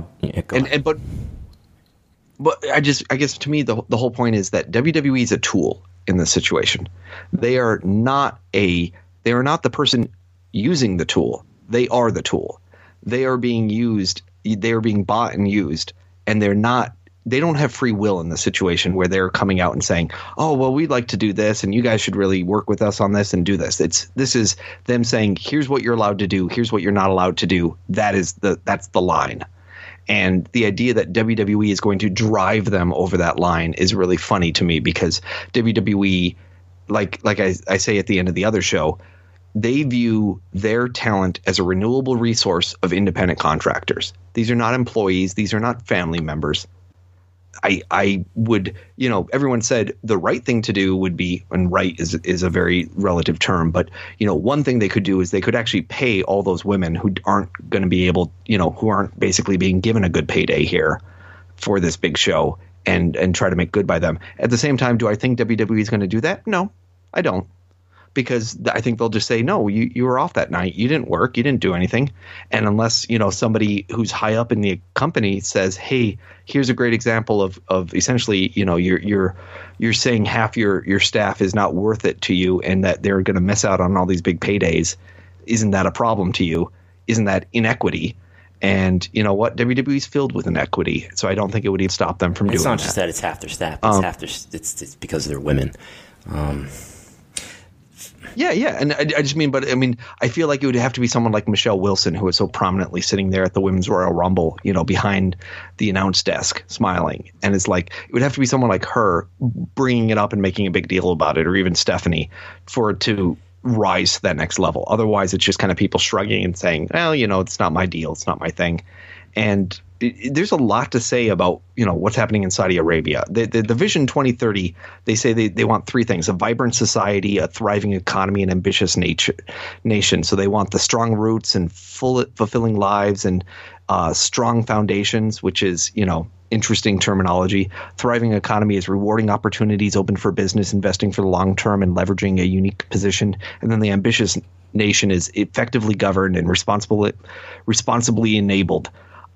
but I guess to me the whole point is that WWE is a tool in this situation. They are not the person using the tool. They are the tool. They are being used. They are being bought and used, and they don't have free will in the situation where they're coming out and saying, oh, well, we'd like to do this and you guys should really work with us on this and do this. This is them saying, here's what you're allowed to do. Here's what you're not allowed to do. That's the line. And the idea that WWE is going to drive them over that line is really funny to me, because WWE, like I say at the end of the other show, they view their talent as a renewable resource of independent contractors. These are not employees. These are not family members. I would, everyone said the right thing to do would be, and right is a very relative term, but, one thing they could do is they could actually pay all those women who aren't going to be able, who aren't basically being given a good payday here for this big show and try to make good by them. At the same time, do I think WWE is going to do that? No, I don't. Because I think they'll just say, no, you were off that night. You didn't work. You didn't do anything. And unless, somebody who's high up in the company says, hey, here's a great example of essentially, you're saying half your staff is not worth it to you and that they're going to miss out on all these big paydays. Isn't that a problem to you? Isn't that inequity? And you know what? WWE's filled with inequity. So I don't think it would even stop them from doing that. It's not just that it's half their staff. It's because they're women. Yeah, and I just mean, I feel like it would have to be someone like Michelle Wilson, who is so prominently sitting there at the Women's Royal Rumble, behind the announce desk, smiling. And it's like, it would have to be someone like her bringing it up and making a big deal about it, or even Stephanie, for it to rise to that next level. Otherwise, it's just kind of people shrugging and saying, well, it's not my deal. It's not my thing. And there's a lot to say about, what's happening in Saudi Arabia. The Vision 2030, they say they want three things: a vibrant society, a thriving economy, and ambitious nation. So they want the strong roots and fulfilling lives and strong foundations, which is, interesting terminology. Thriving economy is rewarding opportunities open for business, investing for the long term, and leveraging a unique position. And then the ambitious nation is effectively governed and responsibly enabled.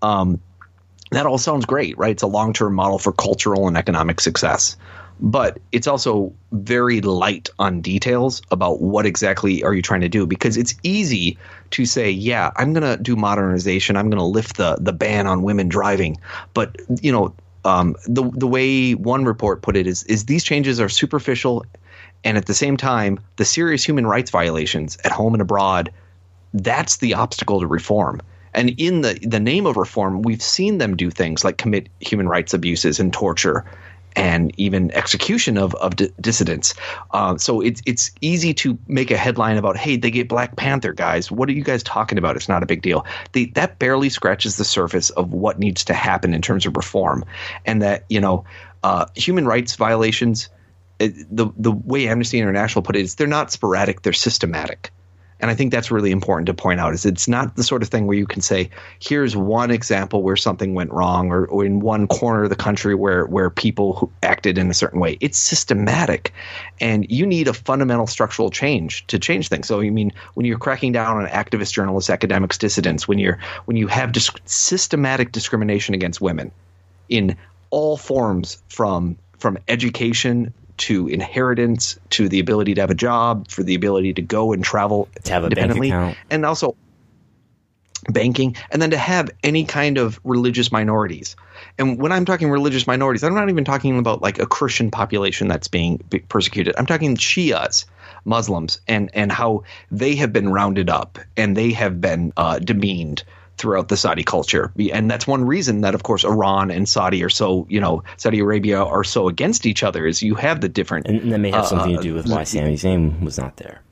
That all sounds great, right? It's a long-term model for cultural and economic success. But it's also very light on details about what exactly are you trying to do, because it's easy to say, yeah, I'm going to do modernization. I'm going to lift the ban on women driving. But, the way one report put it is these changes are superficial, and at the same time, the serious human rights violations at home and abroad, that's the obstacle to reform. And in the name of reform, we've seen them do things like commit human rights abuses and torture and even execution of dissidents. So it's easy to make a headline about, hey, they get Black Panther, guys. What are you guys talking about? It's not a big deal. That barely scratches the surface of what needs to happen in terms of reform. And that, human rights violations, the way Amnesty International put it is they're not sporadic, they're systematic. And I think that's really important to point out, is it's not the sort of thing where you can say, here's one example where something went wrong, or in one corner of the country where people who acted in a certain way. It's systematic, and you need a fundamental structural change to change things. So, when you're cracking down on activists, journalists, academics, dissidents, when you have systematic discrimination against women in all forms, from education to inheritance, to the ability to have a job, for the ability to go and travel to have a independently, bank account, and also banking, and then to have any kind of religious minorities. And when I'm talking religious minorities, I'm not even talking about like a Christian population that's being persecuted. I'm talking Shias, Muslims, and how they have been rounded up and they have been demeaned throughout the Saudi culture. And that's one reason that, of course, Iran and Saudi are so, Saudi Arabia are so against each other, is you have the different. And that may have something to do with why Sami Zayn was not there.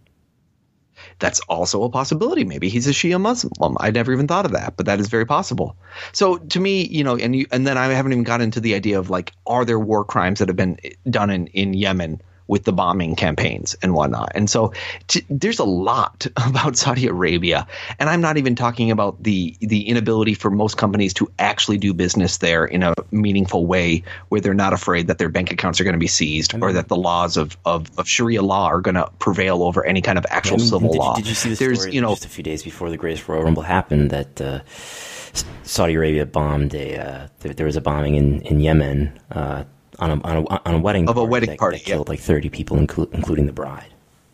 That's also a possibility. Maybe he's a Shia Muslim. I never even thought of that, but that is very possible. So to me, and then I haven't even got into the idea of like, are there war crimes that have been done in Yemen with the bombing campaigns and whatnot. And so there's a lot about Saudi Arabia. And I'm not even talking about the inability for most companies to actually do business there in a meaningful way where they're not afraid that their bank accounts are going to be seized or that the laws of Sharia law are going to prevail over any kind of actual civil law. Did you see the story just a few days before the Greatest Royal Rumble happened that Saudi Arabia bombed there was a bombing in Yemen on a wedding party that killed like 30 people, including the bride.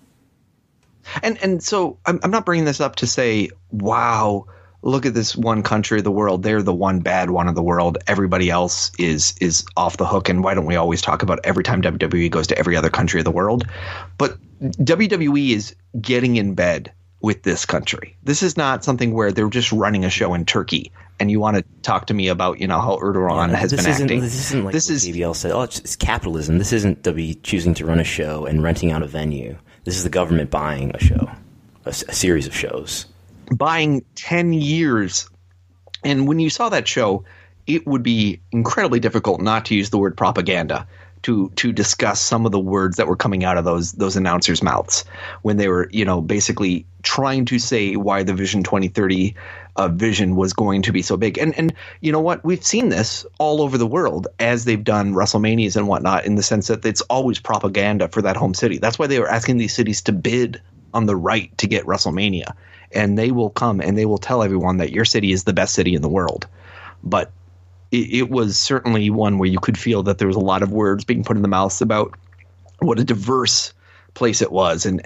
And so I'm not bringing this up to say, wow, look at this one country of the world. They're the one bad one of the world. Everybody else is off the hook. And why don't we always talk about every time WWE goes to every other country of the world? But WWE is getting in bed with this country. This is not something where they're just running a show in Turkey and you want to talk to me about, how Erdogan has been acting. This isn't like what BBL said. Oh, it's capitalism. This isn't WWE choosing to run a show and renting out a venue. This is the government buying a show, a series of shows. Buying 10 years. And when you saw that show, it would be incredibly difficult not to use the word propaganda to discuss some of the words that were coming out of those announcers' mouths when they were, basically trying to say why the Vision 2030 vision was going to be so big. And you know what? We've seen this all over the world as they've done WrestleManias and whatnot, in the sense that it's always propaganda for that home city. That's why they were asking these cities to bid on the right to get WrestleMania. And they will come and they will tell everyone that your city is the best city in the world. But it was certainly one where you could feel that there was a lot of words being put in the mouths about what a diverse place it was and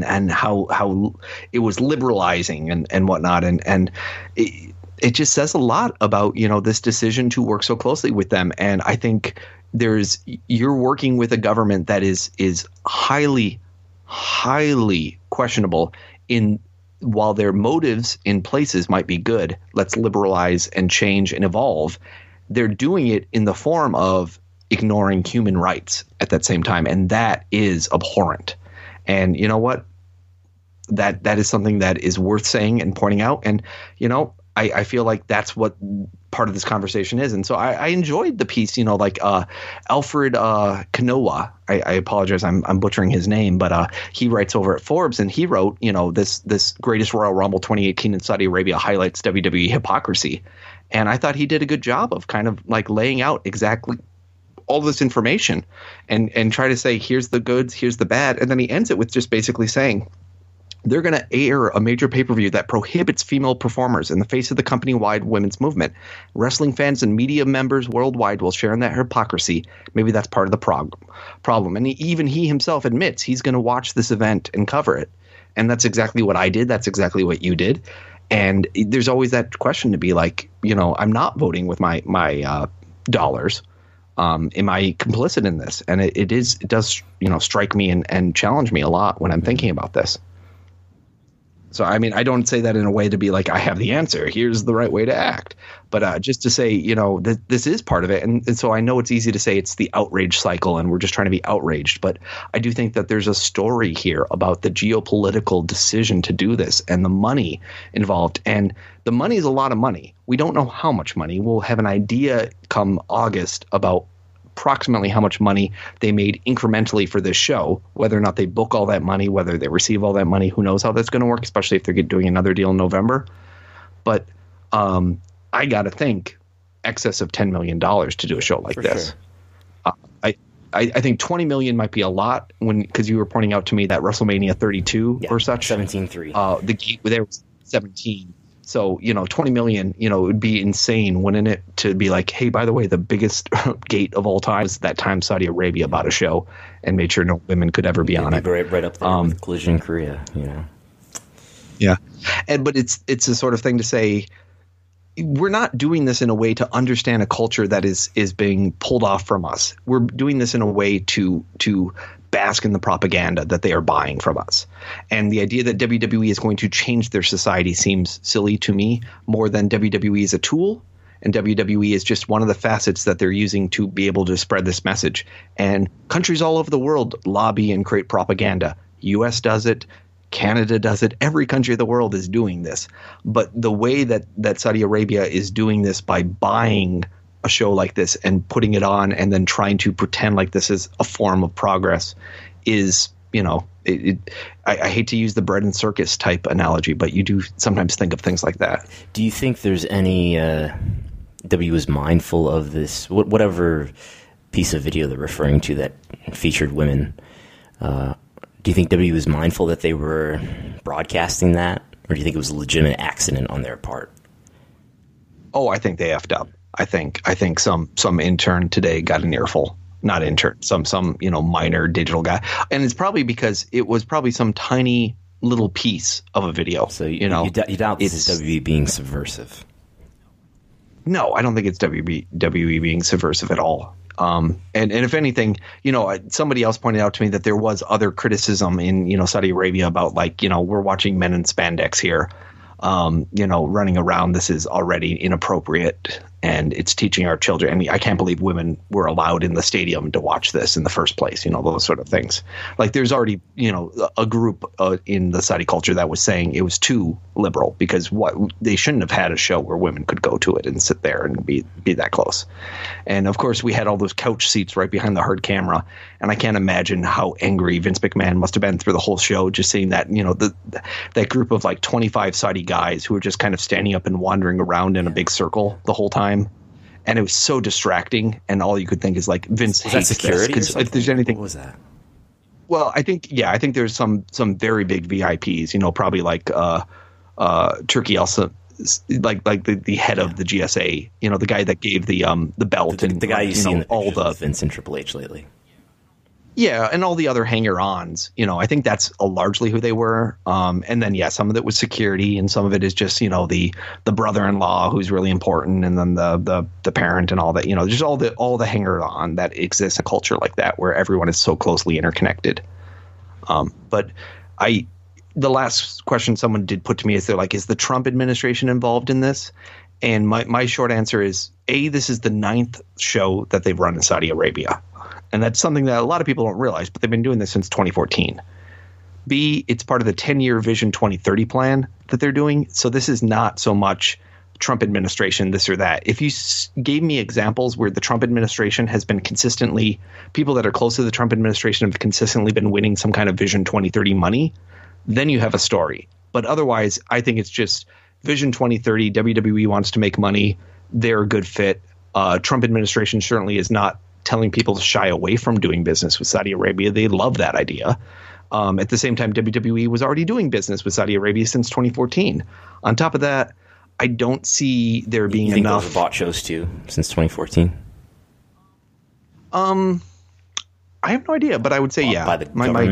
how it was liberalizing and whatnot. And it just says a lot about, this decision to work so closely with them. And I think you're working with a government that is highly, highly questionable while their motives in places might be good. Let's liberalize and change and evolve. They're doing it in the form of ignoring human rights at that same time. And that is abhorrent. And you know what? That is something that is worth saying and pointing out. And, I feel like that's what part of this conversation is. And so I enjoyed the piece, Alfred Kanoa. I apologize, I'm butchering his name, but he writes over at Forbes, and he wrote, this Greatest Royal Rumble 2018 in Saudi Arabia highlights WWE hypocrisy. And I thought he did a good job of kind of like laying out exactly all this information and try to say, here's the goods, here's the bad. And then he ends it with just basically saying, they're going to air a major pay-per-view that prohibits female performers in the face of the company-wide women's movement. Wrestling fans and media members worldwide will share in that hypocrisy. Maybe that's part of the problem. And even he himself admits he's going to watch this event and cover it. And that's exactly what I did. That's exactly what you did. And there's always that question to be like, I'm not voting with my dollars. Am I complicit in this? And it does strike me and challenge me a lot when I'm thinking about this. So, I mean, I don't say that in a way to be like, I have the answer. Here's the right way to act. But just to say, this is part of it. And so I know it's easy to say it's the outrage cycle and we're just trying to be outraged. But I do think that there's a story here about the geopolitical decision to do this and the money involved. And the money is a lot of money. We don't know how much money. We'll have an idea come August about approximately how much money they made incrementally for this show. Whether or not they book all that money, whether they receive all that money, who knows how that's going to work, especially if they're doing another deal in November. But I got to think excess of $10 million to do a show like this. Sure. I think $20 million might be a lot because you were pointing out to me that WrestleMania 32 or such. 17.3. The gate there was 17. So, $20 million, it would be insane, wouldn't it, to be like, hey, by the way, the biggest gate of all time was that time Saudi Arabia bought a show and made sure no women could ever be on it. Right up there with Collision in Korea, Yeah. But it's a sort of thing to say, we're not doing this in a way to understand a culture that is being pulled off from us. We're doing this in a way to bask in the propaganda that they are buying from us. And the idea that WWE is going to change their society seems silly to me, more than WWE is a tool. And WWE is just one of the facets that they're using to be able to spread this message. And countries all over the world lobby and create propaganda. US does it. Canada does it. Every country of the world is doing this. But the way that Saudi Arabia is doing this by buying a show like this and putting it on and then trying to pretend like this is a form of progress is, I hate to use the bread and circus type analogy, but you do sometimes think of things like that. Do you think there's any W was mindful of this, whatever piece of video they're referring to that featured women? Do you think W was mindful that they were broadcasting that, or do you think it was a legitimate accident on their part? Oh, I think they effed up. I think some intern today got an earful. Not intern, some minor digital guy, and it's probably because it was probably some tiny little piece of a video. So you doubt this is WB being subversive? No, I don't think it's WB being subversive at all. And if anything, somebody else pointed out to me that there was other criticism in Saudi Arabia about we're watching men in spandex here. Running around. This is already inappropriate, and it's teaching our children. I mean, I can't believe women were allowed in the stadium to watch this in the first place. Those sort of things. Like, there's already a group in the Saudi culture that was saying it was too liberal because they shouldn't have had a show where women could go to it and sit there and be that close. And of course, we had all those couch seats right behind the hard camera, and I can't imagine how angry Vince McMahon must have been through the whole show just seeing that that group of 25 Saudi guys who were just kind of standing up and wandering around in a big circle the whole time. And it was so distracting, and all you could think is Vince was hates that security this, because if there's anything, what was that? Well, I think there's some very big VIPs, probably Turkey also, the head of the GSA, the guy that gave the belt, the guy you see in the all the Vince and Triple H lately. Yeah, and all the other hanger-ons, I think that's largely who they were. And then, some of it was security, and some of it is just, the brother-in-law who's really important, and then the parent and all that. Just all the hanger-on that exists in a culture like that where everyone is so closely interconnected. But the last question someone did put to me is they're like, is the Trump administration involved in this? And my short answer is, this is the 9th show that they've run in Saudi Arabia. And that's something that a lot of people don't realize, but they've been doing this since 2014. B, it's part of the 10-year Vision 2030 plan that they're doing. So this is not so much Trump administration, this or that. If you gave me examples where the Trump administration has been consistently, people that are close to the Trump administration have consistently been winning some kind of Vision 2030 money, then you have a story. But otherwise, I think it's just Vision 2030, WWE wants to make money. They're a good fit. Trump administration certainly is not telling people to shy away from doing business with Saudi Arabia. They love that idea. At the same time, WWE was already doing business with Saudi Arabia since 2014. On top of that, I don't see there being enough. Those are bought shows too since 2014. I have no idea, but I would say By the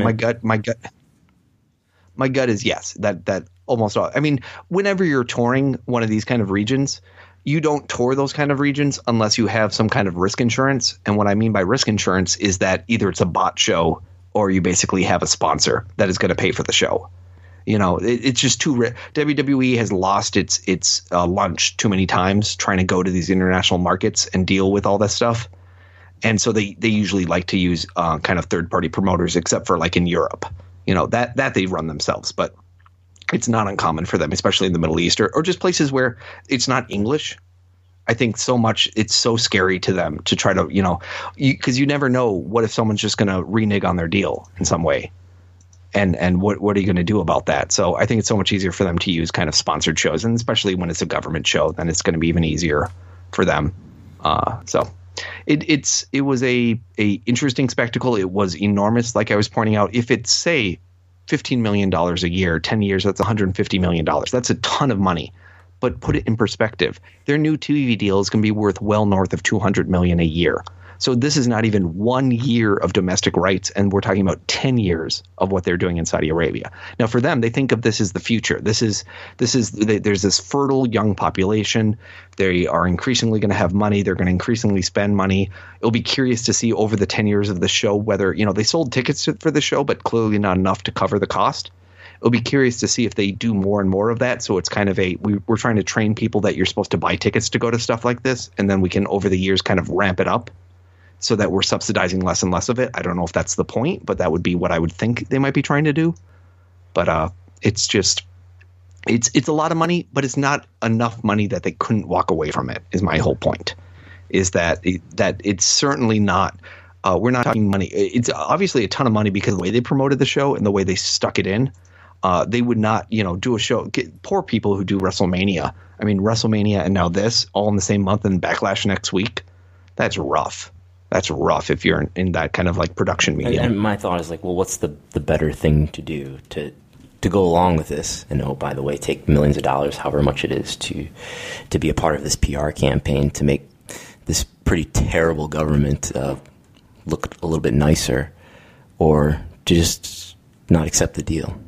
my gut is yes. That almost all. I mean, whenever you're touring one of these kind of regions, you don't tour those kind of regions unless you have some kind of risk insurance. And what I mean by risk insurance is that either it's a bot show or you basically have a sponsor that is going to pay for the show. It's just too WWE has lost its lunch too many times trying to go to these international markets and deal with all that stuff. And so they usually like to use kind of third party promoters, except for in Europe, that they run themselves. But it's not uncommon for them, especially in the Middle East or just places where it's not English. I think so much it's so scary to them to try to, because you never know what if someone's just going to renege on their deal in some way. And what are you going to do about that? So I think it's so much easier for them to use kind of sponsored shows, and especially when it's a government show, then it's going to be even easier for them. So it was a interesting spectacle. It was enormous. Like I was pointing out, if it's say $15 million a year, 10 years, that's $150 million. That's a ton of money. But put it in perspective. Their new TV deal is going to be worth well north of $200 million a year. So this is not even 1 year of domestic rights, and we're talking about 10 years of what they're doing in Saudi Arabia. Now, for them, they think of this as the future. There's this fertile young population. They are increasingly going to have money. They're going to increasingly spend money. It'll be curious to see over the 10 years of the show whether, they sold tickets for the show, but clearly not enough to cover the cost. It'll be curious to see if they do more and more of that. So it's kind of we're trying to train people that you're supposed to buy tickets to go to stuff like this, and then we can over the years kind of ramp it up so that we're subsidizing less and less of it. I don't know if that's the point, but that would be what I would think they might be trying to do. But it's a lot of money, but it's not enough money that they couldn't walk away from it, is my whole point. is that it's certainly not. We're not talking money. It's obviously a ton of money because of the way they promoted the show and the way they stuck it in. They would not, do a show. Poor people who do WrestleMania. I mean, WrestleMania and now this all in the same month and Backlash next week. That's rough. That's rough if you're in that kind of like production media. And my thought is like, well, what's the better thing to do to go along with this? And by the way, take millions of dollars, however much it is, to be a part of this PR campaign to make this pretty terrible government look a little bit nicer, or to just not accept the deal.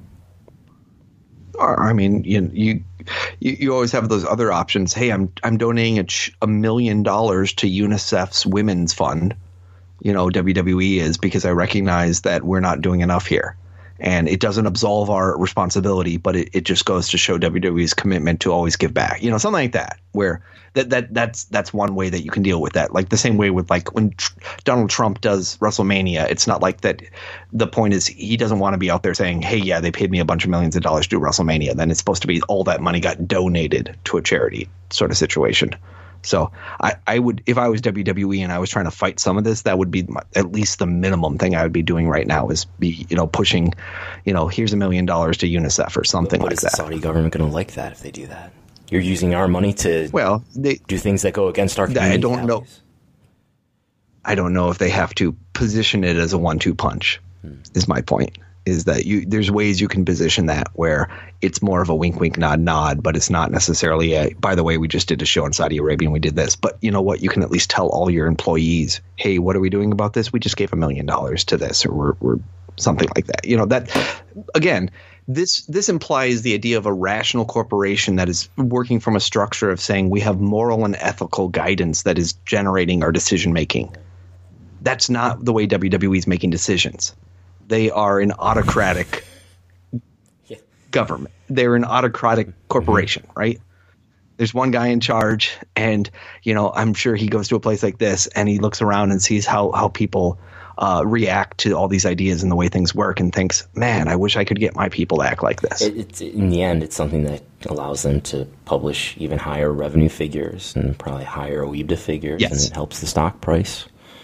I mean, you always have those other options. Hey, I'm donating $1 million to UNICEF's Women's Fund. WWE is, because I recognize that we're not doing enough here. And it doesn't absolve our responsibility, but it just goes to show WWE's commitment to always give back. Something like that, where that's one way that you can deal with that. Like the same way with like when Donald Trump does WrestleMania, it's not like that. The point is he doesn't want to be out there saying, hey, yeah, they paid me a bunch of millions of dollars to do WrestleMania. Then it's supposed to be all that money got donated to a charity sort of situation. So I would, if I was WWE and I was trying to fight some of this, that would be at least the minimum thing I would be doing right now is be, pushing, here's $1 million to UNICEF or something like that. Is the Saudi government going to like that if they do that? You're using our money to do things that go against our community. I don't know. I don't know if they have to position it as a 1-2 punch. Is my point. Is that there's ways you can position that where it's more of a wink, wink, nod, nod, but it's not necessarily a, by the way, we just did a show in Saudi Arabia and we did this. But you know what? You can at least tell all your employees, hey, what are we doing about this? We just gave $1 million to this, or we're something like that. That again, this implies the idea of a rational corporation that is working from a structure of saying we have moral and ethical guidance that is generating our decision making. That's not the way WWE is making decisions. They are an autocratic government. They're an autocratic corporation, right? There's one guy in charge, and I'm sure he goes to a place like this and he looks around and sees how people react to all these ideas and the way things work, and thinks, man, I wish I could get my people to act like this. It's in the end, it's something that allows them to publish even higher revenue figures and probably higher OIBDA figures, and it helps the stock price.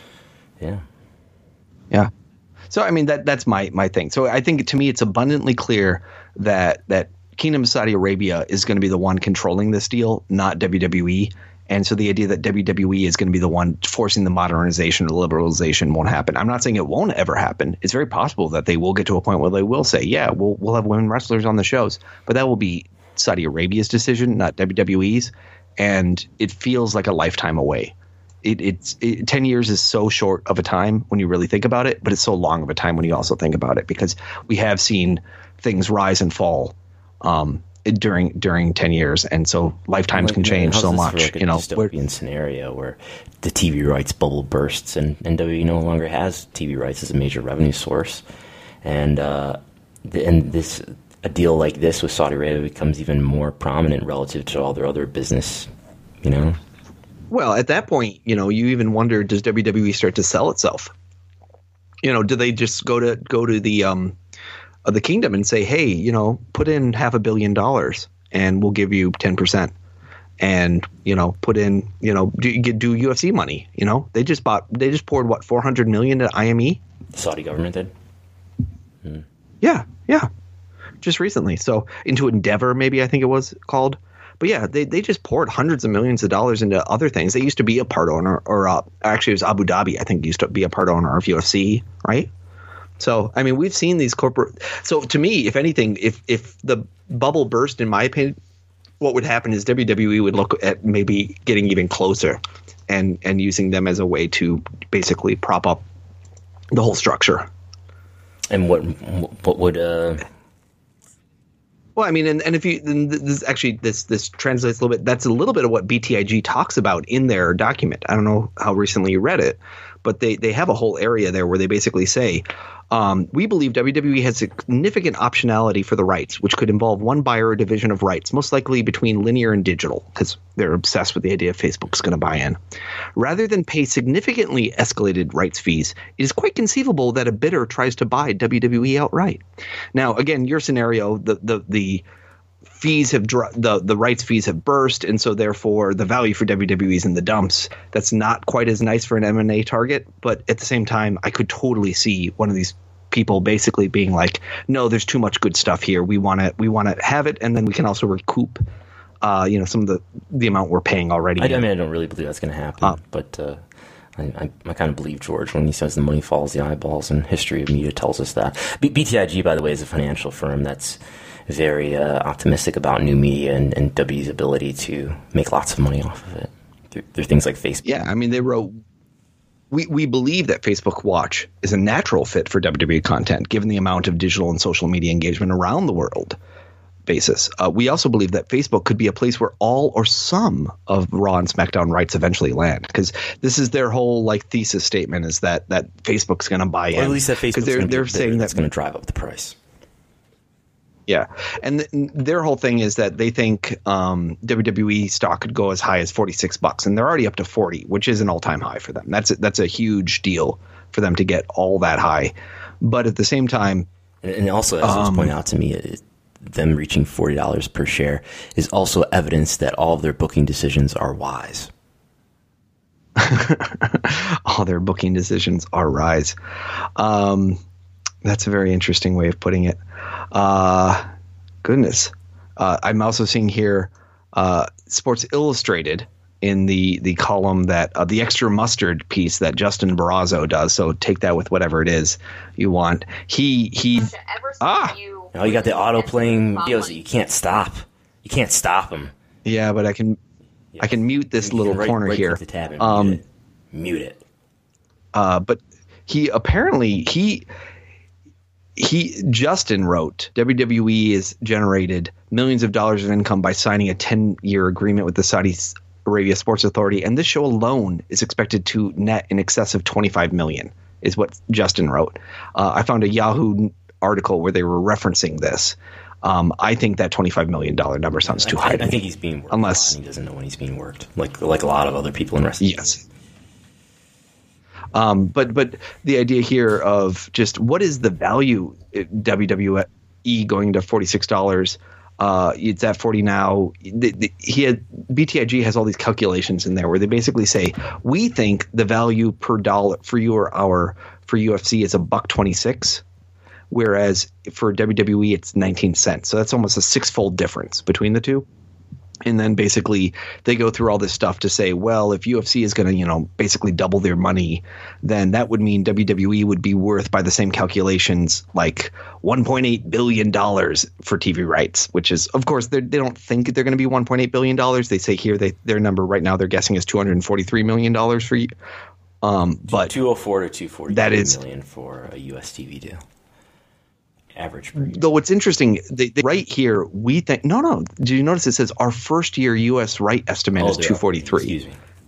Yeah. So, I mean, that's my thing. So I think, to me, it's abundantly clear that Kingdom of Saudi Arabia is going to be the one controlling this deal, not WWE. And so the idea that WWE is going to be the one forcing the modernization or liberalization won't happen. I'm not saying it won't ever happen. It's very possible that they will get to a point where they will say, yeah, we'll have women wrestlers on the shows. But that will be Saudi Arabia's decision, not WWE's. And it feels like a lifetime away. 10 years is so short of a time when you really think about it, but it's so long of a time when you also think about it, because we have seen things rise and fall during 10 years, and so lifetimes can change so much. Like a dystopian scenario where the TV rights bubble bursts and WWE no longer has TV rights as a major revenue source, and a deal like this with Saudi Arabia becomes even more prominent relative to all their other business, Well, at that point, you even wonder, does WWE start to sell itself? Do they just go to the kingdom and say, hey, put in $500 million and we'll give you 10%, and put in, do UFC money? They just poured what, $400 million to IME? The Saudi government did. Yeah, just recently. So into Endeavor, maybe I think it was called. But yeah, they just poured hundreds of millions of dollars into other things. They used to be a part owner, or actually it was Abu Dhabi, I think, used to be a part owner of UFC, right? So, I mean, we've seen these corporate. So to me, if anything, if the bubble burst, in my opinion, what would happen is WWE would look at maybe getting even closer and using them as a way to basically prop up the whole structure. And what would Well, I mean, and if you this translates a little bit. That's a little bit of what BTIG talks about in their document. I don't know how recently you read it, but they have a whole area there where they basically say, we believe WWE has significant optionality for the rights, which could involve one buyer or division of rights, most likely between linear and digital, because they're obsessed with the idea of Facebook's going to buy in. Rather than pay significantly escalated rights fees, it is quite conceivable that a bidder tries to buy WWE outright. Now, again, your scenario, the fees have the rights fees have burst, and so therefore the value for WWE is in the dumps. That's not quite as nice for an M&A target, but at the same time, I could totally see one of these people basically being like, no, there's too much good stuff here. We want to have it, and then we can also recoup some of the amount we're paying already. I mean, I don't really believe that's going to happen, but I kind of believe George when he says the money follows the eyeballs, and history of media tells us that. BTIG, by the way, is a financial firm that's very optimistic about new media and W's ability to make lots of money off of it through things like Facebook. Yeah, I mean, they wrote, we believe that Facebook Watch is a natural fit for WWE content, given the amount of digital and social media engagement around the world. Basis. We also believe that Facebook could be a place where all or some of Raw and SmackDown rights eventually land, because this is their whole thesis statement, is that Facebook's going to buy in. Or at least that Facebook's they're saying that's going to drive up the price. Yeah, and their whole thing is that they think WWE stock could go as high as $46, and they're already up to 40, which is an all-time high for them. That's a huge deal for them to get all that high, but at the same time, and also as was pointed out to me, them reaching $40 per share is also evidence that all of their booking decisions are wise. All their booking decisions are wise. That's a very interesting way of putting it. Goodness. I'm also seeing here Sports Illustrated in the column that the extra mustard piece that Justin Barrazo does. So take that with whatever it is you want. Oh, you got the auto playing videos that you can't stop. You can't stop them. Yeah, but I can mute this little corner right here. The tab and mute it. But he apparently Justin wrote, WWE has generated millions of dollars of income by signing a 10-year agreement with the Saudi Arabia Sports Authority, and this show alone is expected to net in excess of $25 million, is what Justin wrote. I found a Yahoo article where they were referencing this. I think that $25 million number sounds too high to me. I think he's being worked, unless he doesn't know when he's being worked, like a lot of other people in wrestling. Yes. But the idea here of just what is the value WWE going to $46? It's at 40 now. BTIG has all these calculations in there where they basically say, we think the value per dollar for you or for UFC is $1.26. Whereas for WWE, it's 19 cents. So that's almost a six-fold difference between the two. And then basically they go through all this stuff to say, well, if UFC is going to, basically double their money, then that would mean WWE would be worth, by the same calculations, like $1.8 billion for TV rights, which is, of course, they don't think they're going to be $1.8 billion. They say here their number right now they're guessing is $243 million for you. But 204 to 240 million for a US TV deal. Average. Though what's interesting, they right here, we think no. Did you notice it says our first year U.S. right estimate is 243? Excuse me.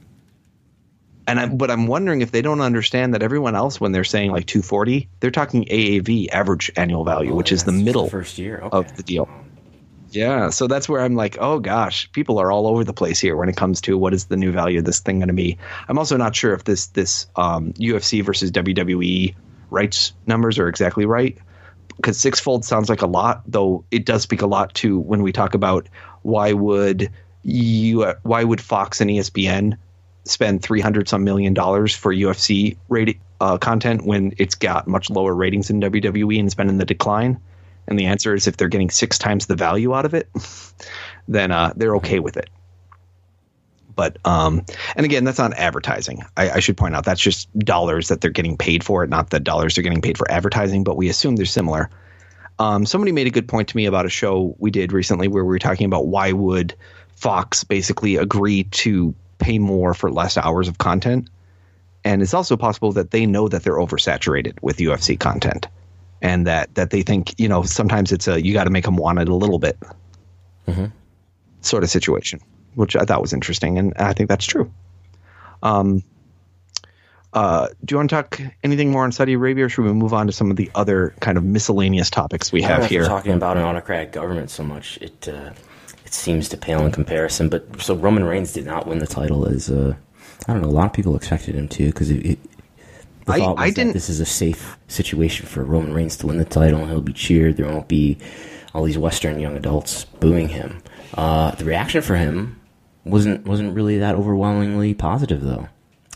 But I'm wondering if they don't understand that everyone else, when they're saying like 240, they're talking AAV, average annual value, which is the middle first year of the deal. Yeah, so that's where I'm like, oh gosh, people are all over the place here when it comes to what is the new value of this thing going to be. I'm also not sure if this UFC versus WWE rights numbers are exactly right. Because sixfold sounds like a lot, though it does speak a lot to when we talk about why would Fox and ESPN spend $300-some million for UFC rated content when it's got much lower ratings than WWE and it's been in the decline? And the answer is if they're getting 6 times the value out of it, then they're okay with it. But and again, that's not advertising. I should point out that's just dollars that they're getting paid for it, not the dollars they're getting paid for advertising. But we assume they're similar. Somebody made a good point to me about a show we did recently where we were talking about why would Fox basically agree to pay more for less hours of content. And it's also possible that they know that they're oversaturated with UFC content and that they think, sometimes it's you got to make them want it a little bit sort of situation, which I thought was interesting, and I think that's true. Do you want to talk anything more on Saudi Arabia, or should we move on to some of the other kind of miscellaneous topics we have here? Talking about an autocratic government so much, it seems to pale in comparison. But so Roman Reigns did not win the title as I don't know. A lot of people expected him to because The thought was that this is a safe situation for Roman Reigns to win the title, and he'll be cheered. There won't be all these Western young adults booing him. The reaction for him wasn't really that overwhelmingly positive, though.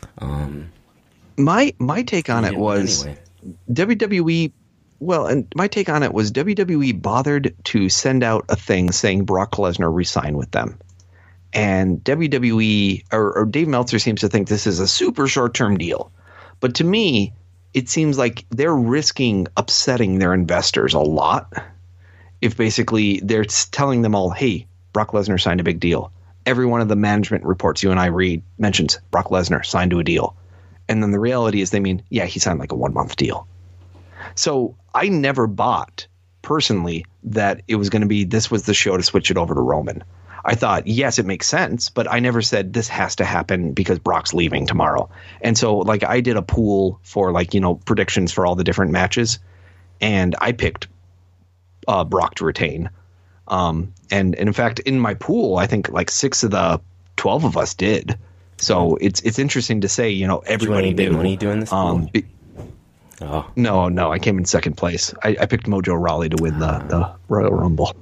My take on it was WWE. Well, and my take on it was WWE bothered to send out a thing saying Brock Lesnar re-sign with them. And WWE or Dave Meltzer seems to think this is a super short-term deal. But to me, it seems like they're risking upsetting their investors a lot if basically they're telling them all, hey, Brock Lesnar signed a big deal. Every one of the management reports you and I read mentions Brock Lesnar signed to a deal. And then the reality is they mean, yeah, he signed like a 1-month deal. So I never bought personally that it was going to be this was the show to switch it over to Roman. I thought, yes, it makes sense, but I never said this has to happen because Brock's leaving tomorrow. And so like I did a pool for like, predictions for all the different matches, and I picked Brock to retain. And in fact, in my pool, I think like 6 of the 12 of us did. So it's interesting to say, everybody did. Money doing this pool? No, I came in second place. I picked Mojo Rawley to win the Royal Rumble.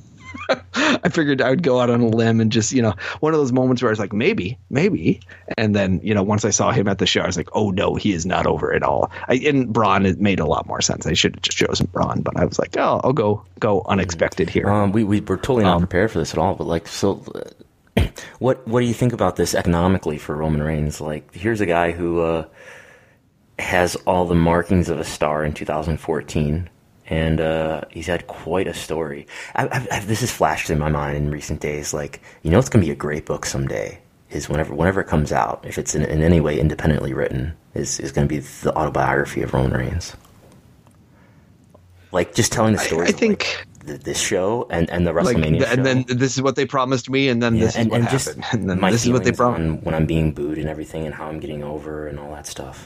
I figured I would go out on a limb and just, one of those moments where I was like, maybe. And then, once I saw him at the show, I was like, oh, no, he is not over at all. And Braun, it made a lot more sense. I should have just chosen Braun, but I was like, oh, I'll go unexpected here. We were totally not prepared for this at all. But what do you think about this economically for Roman Reigns? Like, here's a guy who has all the markings of a star in 2014. And he's had quite a story. This has flashed in my mind in recent days. Like, it's going to be a great book someday. Is whenever it comes out, if it's in any way independently written, is going to be the autobiography of Roman Reigns. Like, just telling the story. I think this show and the WrestleMania show. And then this is what they promised me, and then this is what happened. And then this is what they promised when I'm being booed and everything, and how I'm getting over and all that stuff.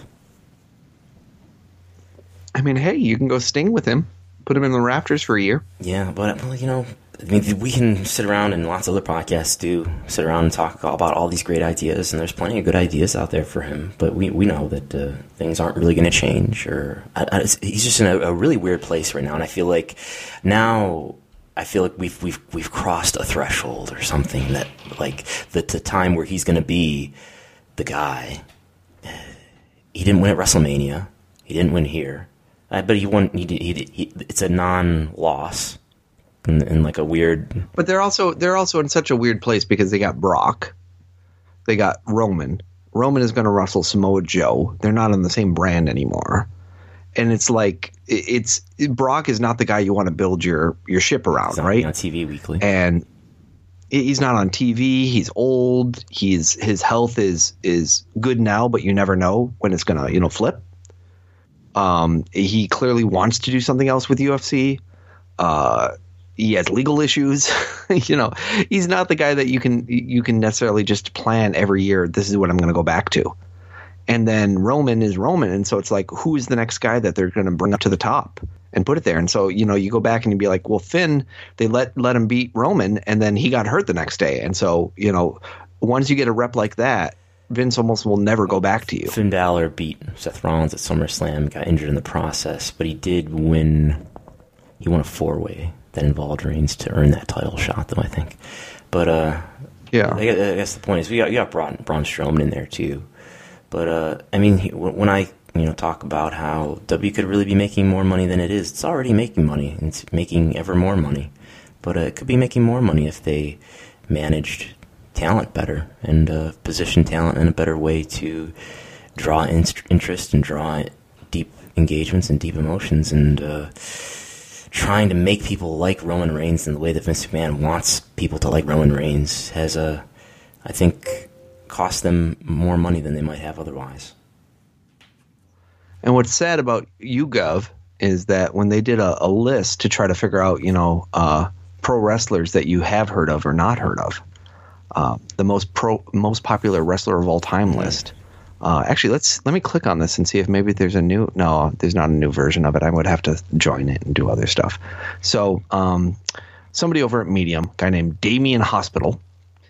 I mean, hey, you can go Sting with him. Put him in the rafters for a year. Yeah, but, we can sit around, and lots of other podcasts do, sit around and talk about all these great ideas, and there's plenty of good ideas out there for him. But we know that things aren't really going to change. He's just in a really weird place right now, and I feel like we've crossed a threshold or something that, like, the time where he's going to be the guy. He didn't win at WrestleMania. He didn't win here. But he won. It's a non-loss, in like a weird. But they're also in such a weird place because they got Brock, they got Roman. Roman is going to wrestle Samoa Joe. They're not on the same brand anymore, and it's like Brock is not the guy you want to build your ship around, he's not right? On TV weekly, and he's not on TV. He's old. His health is good now, but you never know when it's going to flip. He clearly wants to do something else with UFC. He has legal issues. He's not the guy that you can necessarily just plan every year. This is what I'm going to go back to. And then Roman is Roman. And so it's like, who is the next guy that they're going to bring up to the top and put it there? And so, you go back and you'd be like, well, Finn, they let him beat Roman, and then he got hurt the next day. And so, once you get a rep like that, Vince almost will never go back to you. Finn Balor beat Seth Rollins at SummerSlam, got injured in the process, but he did win. He won a 4-way that involved Reigns to earn that title shot, though, I think. But yeah, I guess the point is you got Braun Strowman in there too. But when I talk about how W could really be making more money than it is, it's already making money. It's making ever more money, but it could be making more money if they managed talent better and position talent in a better way to draw interest and draw deep engagements and deep emotions, and trying to make people like Roman Reigns in the way that Vince McMahon wants people to like Roman Reigns has I think cost them more money than they might have otherwise. And what's sad about YouGov is that when they did a list to try to figure out pro wrestlers that you have heard of or not heard of, the most popular wrestler of all time list. Actually, let me click on this and see if maybe there's there's not a new version of it. I would have to join it and do other stuff. So somebody over at Medium, a guy named Damien Hospital,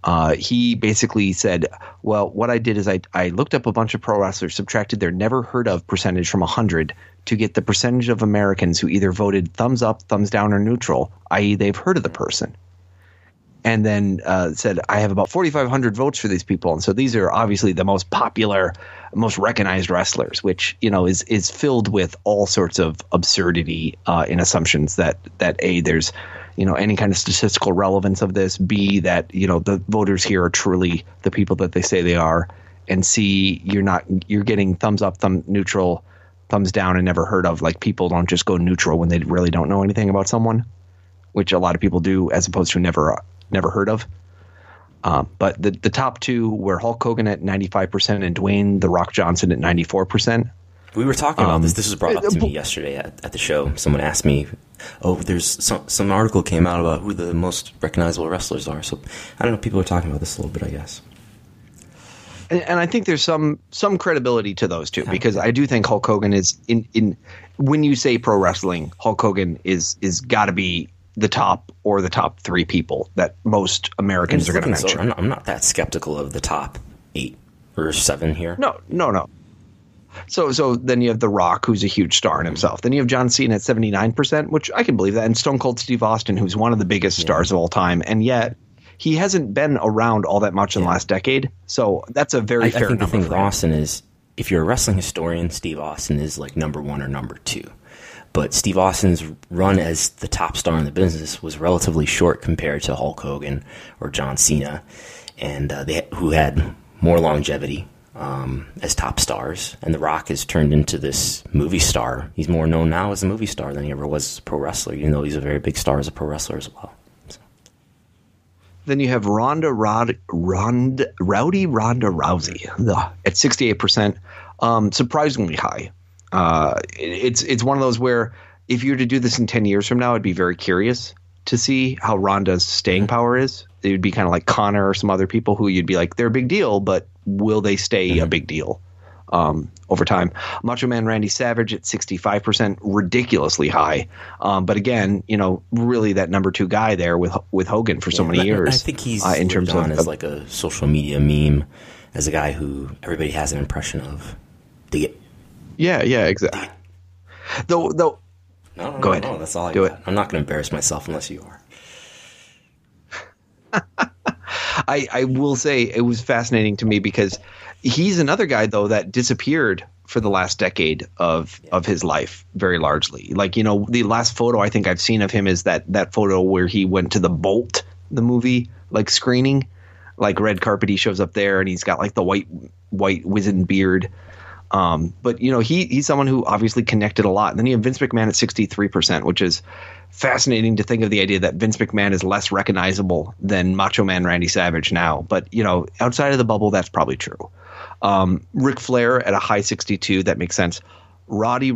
he basically said, well, what I did is I looked up a bunch of pro wrestlers, subtracted their never heard of percentage from 100 to get the percentage of Americans who either voted thumbs up, thumbs down, or neutral, i.e. they've heard of the person. And then said, I have about 4,500 votes for these people. And so these are obviously the most popular, most recognized wrestlers, which, is filled with all sorts of absurdity in assumptions that A, there's, any kind of statistical relevance of this, B, that, the voters here are truly the people that they say they are, and C, you're getting thumbs up, thumb neutral, thumbs down, and never heard of. Like, people don't just go neutral when they really don't know anything about someone, which a lot of people do, as opposed to never heard of. But the top two were Hulk Hogan at 95% and Dwayne "The Rock" Johnson at 94%. We were talking about this. This was brought up to me yesterday at the show. Someone asked me, there's some article came out about who the most recognizable wrestlers are. So I don't know. People are talking about this a little bit, I guess. And I think there's some credibility to those two, because I do think Hulk Hogan is in when you say pro wrestling, Hulk Hogan is got to be the top or the top three people that most Americans are going to mention. So, I'm not that skeptical of the top 8 or 7 here. No. So then you have The Rock, who's a huge star in himself. Then you have John Cena at 79%, which I can believe that, and Stone Cold Steve Austin, who's one of the biggest stars of all time, and yet he hasn't been around all that much in the last decade. So that's a very fair number. I think the thing with Austin is, if you're a wrestling historian, Steve Austin is like number 1 or number 2. But Steve Austin's run as the top star in the business was relatively short compared to Hulk Hogan or John Cena, and who had more longevity as top stars. And The Rock has turned into this movie star. He's more known now as a movie star than he ever was as a pro wrestler, even though he's a very big star as a pro wrestler as well. So. Then you have Rowdy Ronda Rousey at 68%, surprisingly high. It's one of those where if you were to do this in 10 years from now, I'd be very curious to see how Ronda's staying power is. It would be kind of like Connor or some other people who you'd be like, they're a big deal, but will they stay a big deal over time? Macho Man Randy Savage at 65%, ridiculously high. But again, really that number 2 guy there with Hogan for so many years. I think he's in terms of as like a social media meme, as a guy who everybody has an impression of. Yeah, exactly. Though. No, go ahead. No, that's all I do. It. I'm not going to embarrass myself unless you are. I will say it was fascinating to me because he's another guy, though, that disappeared for the last decade of his life very largely. Like, the last photo I think I've seen of him is that photo where he went to the Bolt, the movie, like screening, like red carpet. He shows up there and he's got like the white wizened beard. But he's someone who obviously connected a lot. And then you have Vince McMahon at 63%, which is fascinating to think of the idea that Vince McMahon is less recognizable than Macho Man Randy Savage now. But, outside of the bubble, that's probably true. Ric Flair at a high 62, that makes sense. Roddy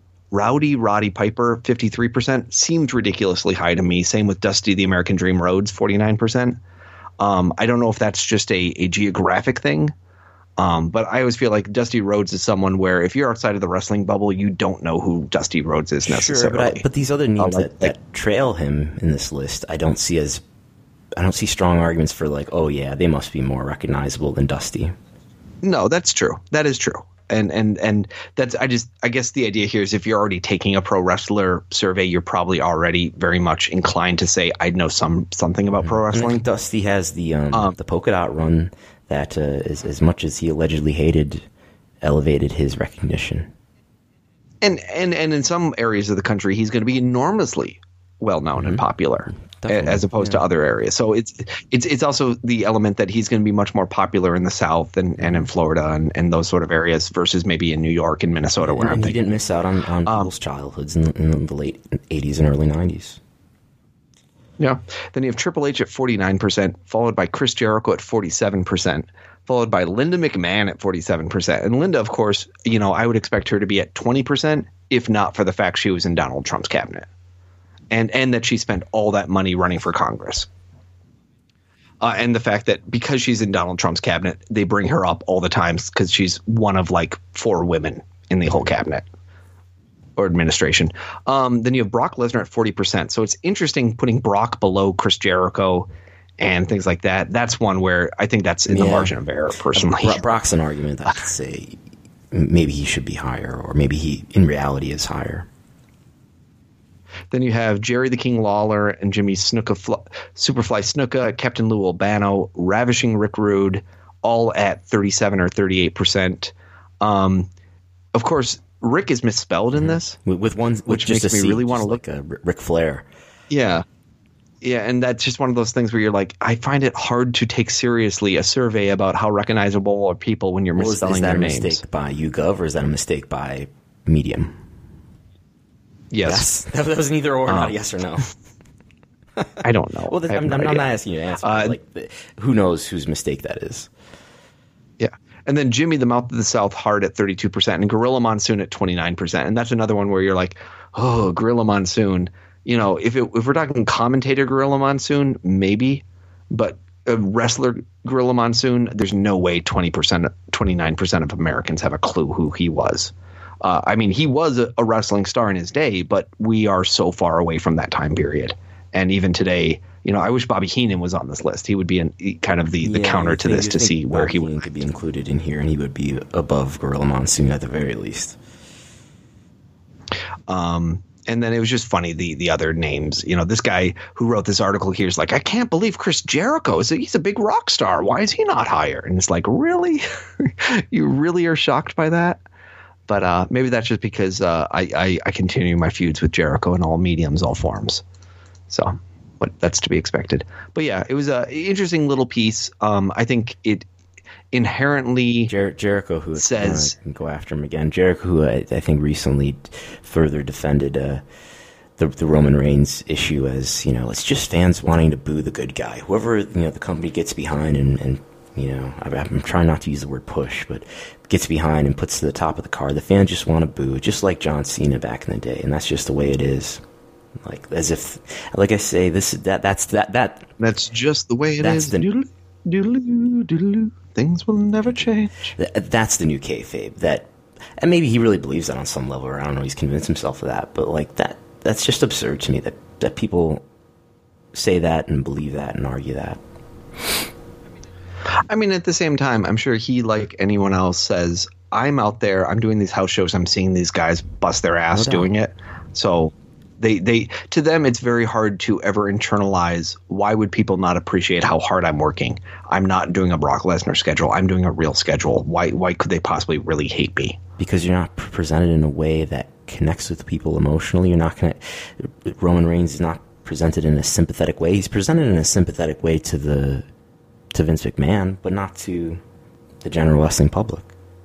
Piper, 53%, seemed ridiculously high to me. Same with Dusty the American Dream Rhodes, 49%. I don't know if that's just a geographic thing. But I always feel like Dusty Rhodes is someone where if you're outside of the wrestling bubble, you don't know who Dusty Rhodes is necessarily. Sure, but these other names that trail him in this list, I don't see strong arguments for like, oh yeah, they must be more recognizable than Dusty. No, that's true. That is true. And that's I guess the idea here is if you're already taking a pro wrestler survey, you're probably already very much inclined to say I know something about pro wrestling. And Dusty has the polka dot run that is, as much as he allegedly elevated his recognition. And in some areas of the country, he's going to be enormously well known and popular. Definitely, as opposed to other areas. So it's also the element that he's going to be much more popular in the South and in Florida and those sort of areas versus maybe in New York and Minnesota where I'm thinking. He didn't miss out on people's childhoods in the late 80s and early 90s. Yeah. Then you have Triple H at 49%, followed by Chris Jericho at 47%, followed by Linda McMahon at 47%. And Linda, of course, I would expect her to be at 20%, if not for the fact she was in Donald Trump's cabinet. And that she spent all that money running for Congress. And the fact that because she's in Donald Trump's cabinet, they bring her up all the time because she's one of like 4 women in the whole cabinet or administration. Then you have Brock Lesnar at 40%. So it's interesting putting Brock below Chris Jericho and things like that. That's one where I think that's in the margin of error, personally. Brock's an argument that I could say maybe he should be higher, or maybe he in reality is higher. Then you have Jerry the King Lawler and Jimmy Superfly Snuka, Captain Lou Albano, Ravishing Rick Rude, all at 37 or 38%. Of course, Rick is misspelled in this, with which just makes me really want to look like a Ric Flair. Yeah. Yeah, and that's just one of those things where you're like, I find it hard to take seriously a survey about how recognizable are people when you're misspelling their names. Is that a mistake by YouGov, or is that a mistake by Medium? Yes. That was an either or, not a yes or no. I don't know. Well, I'm not asking you to answer. Who knows whose mistake that is? Yeah. And then Jimmy the Mouth of the South Hard at 32% and Gorilla Monsoon at 29%. And that's another one where you're like, oh, Gorilla Monsoon. You know, if we're talking commentator Gorilla Monsoon, maybe. But a wrestler Gorilla Monsoon, there's no way 29% of Americans have a clue who he was. I mean, he was a wrestling star in his day, but we are so far away from that time period. And even today, you know, I wish Bobby Heenan was on this list. He would be kind of the counter to this to see where he would could be included in here, and he would be above Gorilla Monsoon at the very least. And then it was just funny, the other names. You know, this guy who wrote this article here is like, I can't believe Chris Jericho. He's a big rock star. Why is he not higher? And it's like, really? You really are shocked by that? But maybe that's just because I continue my feuds with Jericho in all mediums, all forms. So that's to be expected. But yeah, it was an interesting little piece. I think it inherently Jericho, who says can go after him again. Jericho, who I think recently further defended the Roman Reigns issue as, you know, it's just fans wanting to boo the good guy. Whoever, you know, the company gets behind and you know, I'm trying not to use the word push, but gets behind and puts to the top of the card. The fans just want to boo, just like John Cena back in the day, and that's just the way it is. Like, as if, like I say, that's just the way it is. Doodle, doodle, doodle, things will never change. That's the new kayfabe. And maybe he really believes that on some level, or I don't know, he's convinced himself of that. But like that's just absurd to me that people say that and believe that and argue that. I mean, at the same time, I'm sure he, like anyone else, says, I'm out there, I'm doing these house shows, I'm seeing these guys bust their ass doing it. So they to them, it's very hard to ever internalize, why would people not appreciate how hard I'm working? I'm not doing a Brock Lesnar schedule. I'm doing a real schedule. Why could they possibly really hate me? Because you're not presented in a way that connects with people emotionally. You're not going to – Roman Reigns is not presented in a sympathetic way. He's presented in a sympathetic way to Vince McMahon, but not to the general wrestling public.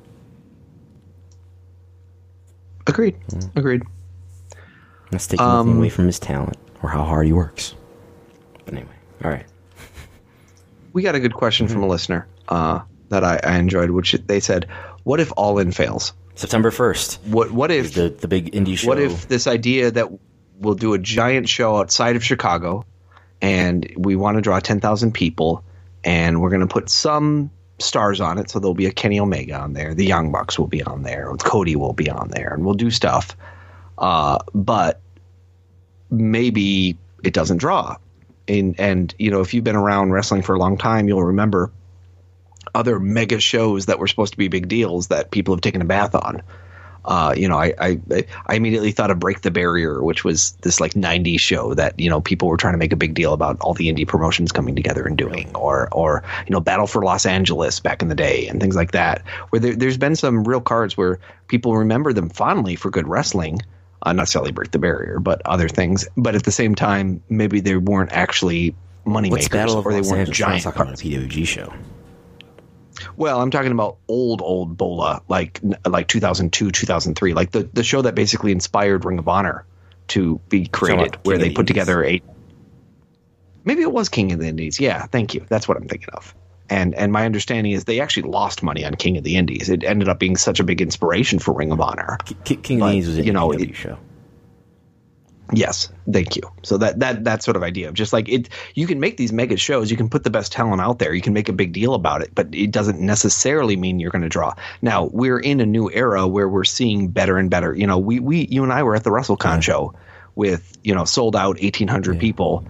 Agreed. Agreed. That's taking nothing away from his talent or how hard he works. But anyway, all right. We got a good question from a listener that I enjoyed, which they said, what if All In fails? September 1st. What if the big indie show? What if this idea that we'll do a giant show outside of Chicago and we want to draw 10,000 people and we're going to put some stars on it, so there'll be a Kenny Omega on there, the Young Bucks will be on there, Cody will be on there, and we'll do stuff. But maybe it doesn't draw. And you know, if you've been around wrestling for a long time, you'll remember other mega shows that were supposed to be big deals that people have taken a bath on. You know, I immediately thought of Break the Barrier, which was this like 90s show that, you know, people were trying to make a big deal about all the indie promotions coming together and doing, or you know, Battle for Los Angeles back in the day and things like that, where there's been some real cards where people remember them fondly for good wrestling. Not necessarily Break the Barrier, but other things. But at the same time, maybe they weren't actually money makers, or they weren't giant cards. A PWG show. Well, I'm talking about old Bola, like 2002, 2003, like the show that basically inspired Ring of Honor to be created, where they put together maybe it was King of the Indies. Yeah, thank you. That's what I'm thinking of. And my understanding is they actually lost money on King of the Indies. It ended up being such a big inspiration for Ring of Honor. King of the Indies was a PW show. Yes, thank you. So that sort of idea of just like it, you can make these mega shows, you can put the best talent out there, you can make a big deal about it, but it doesn't necessarily mean you're going to draw. Now, we're in a new era where we're seeing better and better. You know, you and I were at the WrestleCon show with, you know, sold out 1,800 people.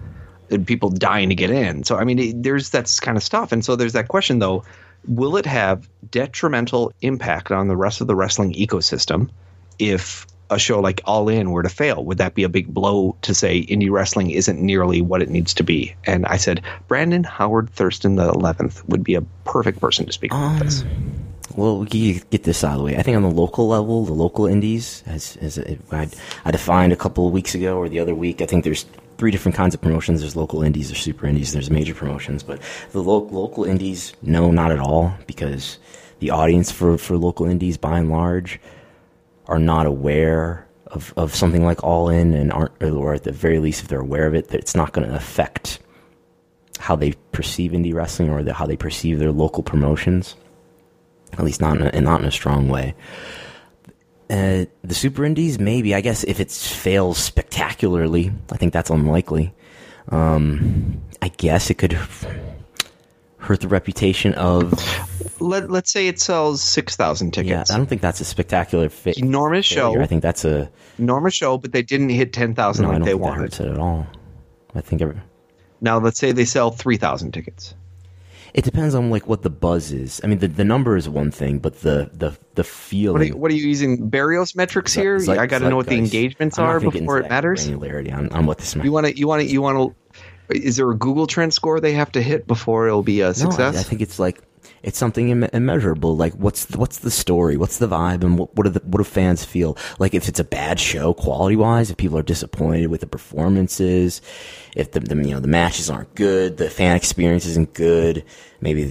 and people dying to get in. So I mean, there's that kind of stuff, and so there's that question though: will it have detrimental impact on the rest of the wrestling ecosystem if a show like All In were to fail? Would that be a big blow to say indie wrestling isn't nearly what it needs to be? And I said, Brandon Howard Thurston the 11th would be a perfect person to speak about this. Well, we get this out of the way. I think on the local level, the local indies, I defined a couple of weeks ago or the other week, I think there's 3 different kinds of promotions. There's local indies, there's super indies, there's major promotions. But the local indies, no, not at all, because the audience for local indies, by and large, are not aware of something like All In, and aren't, or at the very least, if they're aware of it, that it's not going to affect how they perceive indie wrestling or how they perceive their local promotions. At least not in a strong way. The super indies, maybe. I guess if it fails spectacularly, I think that's unlikely. I guess it could hurt the reputation of... Let's say it sells 6,000 tickets. Yeah, I don't think that's a spectacular enormous failure. show. I think that's a enormous show, but they didn't hit 10,000 like they wanted. That hurts it at all. I think now let's say they sell 3,000 tickets. It depends on like what the buzz is. I mean, the number is one thing, but the feeling. What are you using Barrios metrics here? I got to know what the engagements are before it matters. Granularity on what this. You want to. Is there a Google Trend score they have to hit before it'll be a success? I think it's like it's something immeasurable. Like what's the story? What's the vibe? And what do fans feel? Like if it's a bad show quality wise, if people are disappointed with the performances, if the matches aren't good, the fan experience isn't good, maybe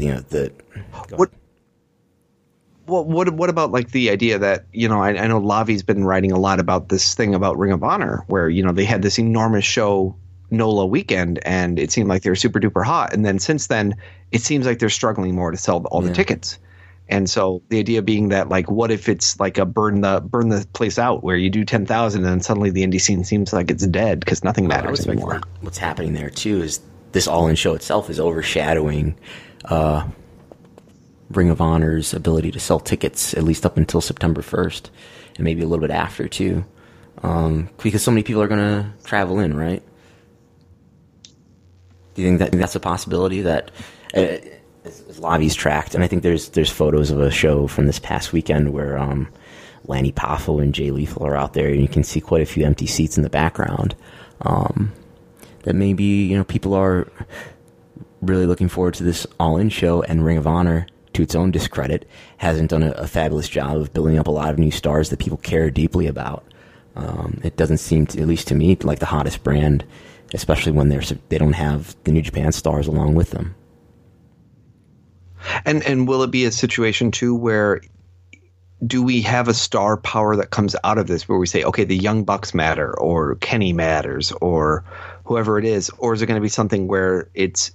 What about like the idea that, I know Lavi's been writing a lot about this thing about Ring of Honor where, they had this enormous show NOLA weekend and it seemed like they were super duper hot. And then since then, it seems like they're struggling more to sell all the tickets. And so the idea being that like, what if it's like a burn the place out where you do 10,000 and then suddenly the indie scene seems like it's dead because nothing matters anymore. What's happening there too is this All-In show itself is overshadowing Ring of Honor's ability to sell tickets at least up until September 1st and maybe a little bit after too, because so many people are going to travel in, right? Do you think that's a possibility that as Lavi's tracked? And I think there's photos of a show from this past weekend where Lanny Poffo and Jay Lethal are out there, and you can see quite a few empty seats in the background. That maybe people are really looking forward to this All-In show, and Ring of Honor, to its own discredit, hasn't done a fabulous job of building up a lot of new stars that people care deeply about. It doesn't seem, at least to me, like the hottest brand, especially when they don't have the New Japan stars along with them. And will it be a situation too where do we have a star power that comes out of this where we say, okay, the Young Bucks matter or Kenny matters or whoever it is, or is it going to be something where it's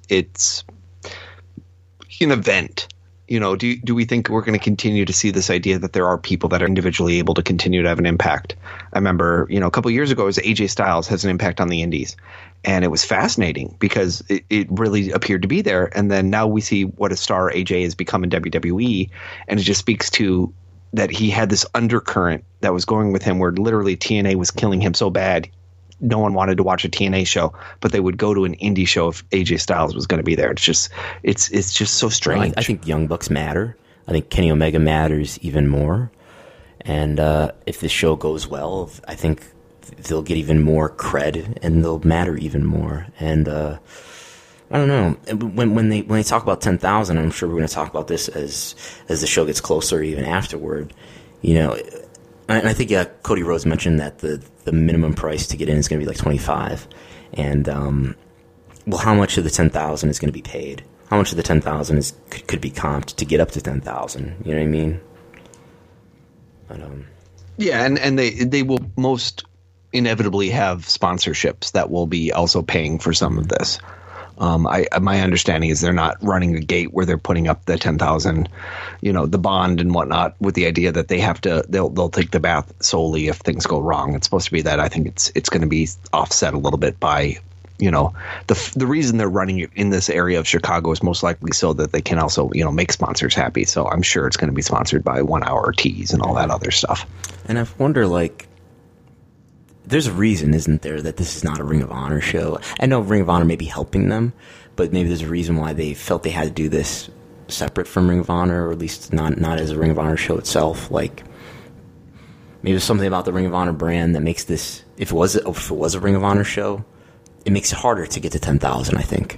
an event? Do we think we're going to continue to see this idea that there are people that are individually able to continue to have an impact? I remember, a couple of years ago, it was AJ Styles has an impact on the indies. And it was fascinating because it really appeared to be there. And then now we see what a star AJ has become in WWE. And it just speaks to that he had this undercurrent that was going with him where literally TNA was killing him so bad. No one wanted to watch a TNA show, but they would go to an indie show if AJ Styles was going to be there. It's just so strange. I think Young Bucks matter. I think Kenny Omega matters even more. And if this show goes well, I think they'll get even more cred and they'll matter even more. And I don't know. When they talk about 10,000, I'm sure we're going to talk about this as the show gets closer, even afterward. And I think Cody Rhodes mentioned that the minimum price to get in is going to be like $25. And how much of the 10,000 is going to be paid? How much of the 10,000 could be comped to get up to 10,000? You know what I mean? But, yeah, and they will most inevitably have sponsorships that will be also paying for some of this. My understanding is they're not running a gate where they're putting up the 10,000, the bond and whatnot with the idea that they'll take the bath solely if things go wrong. It's supposed to be that. I think it's going to be offset a little bit by, the reason they're running it in this area of Chicago is most likely so that they can also, make sponsors happy. So I'm sure it's going to be sponsored by 1 Hour Teas and all that other stuff. And I wonder, there's a reason, isn't there, that this is not a Ring of Honor show. I know Ring of Honor may be helping them, but maybe there's a reason why they felt they had to do this separate from Ring of Honor, or at least not as a Ring of Honor show itself. Like, maybe there's something about the Ring of Honor brand that makes this, if it was a Ring of Honor show, it makes it harder to get to 10,000, I think.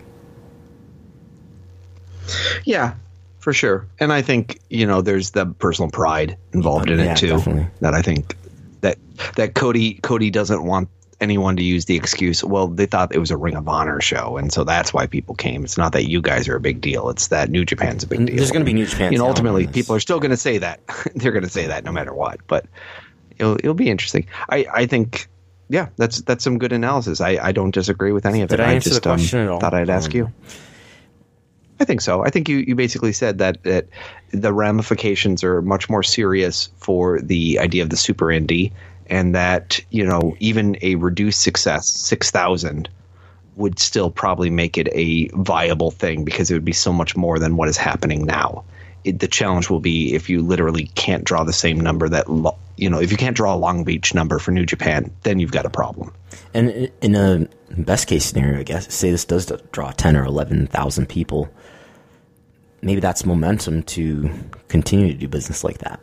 Yeah, for sure. And I think, there's the personal pride involved in it too. Definitely. That I think that Cody doesn't want anyone to use the excuse, well, they thought it was a Ring of Honor show, and so that's why people came. It's not that you guys are a big deal. It's that New Japan's a big deal. There's going to be New Japan. Ultimately, people are still going to say that. They're going to say that no matter what. But it'll be interesting. I think, yeah, that's some good analysis. I don't disagree with any of it. Did I answer the question at all? Thought I'd ask you. I think so. I think you basically said that the ramifications are much more serious for the idea of the Super Indie, and that, even a reduced success, 6,000, would still probably make it a viable thing, because it would be so much more than what is happening now. The challenge will be if you literally can't draw the same number that, if you can't draw a Long Beach number for New Japan, then you've got a problem. And in a best case scenario, I guess, say this does draw 10 or 11,000 people, maybe that's momentum to continue to do business like that.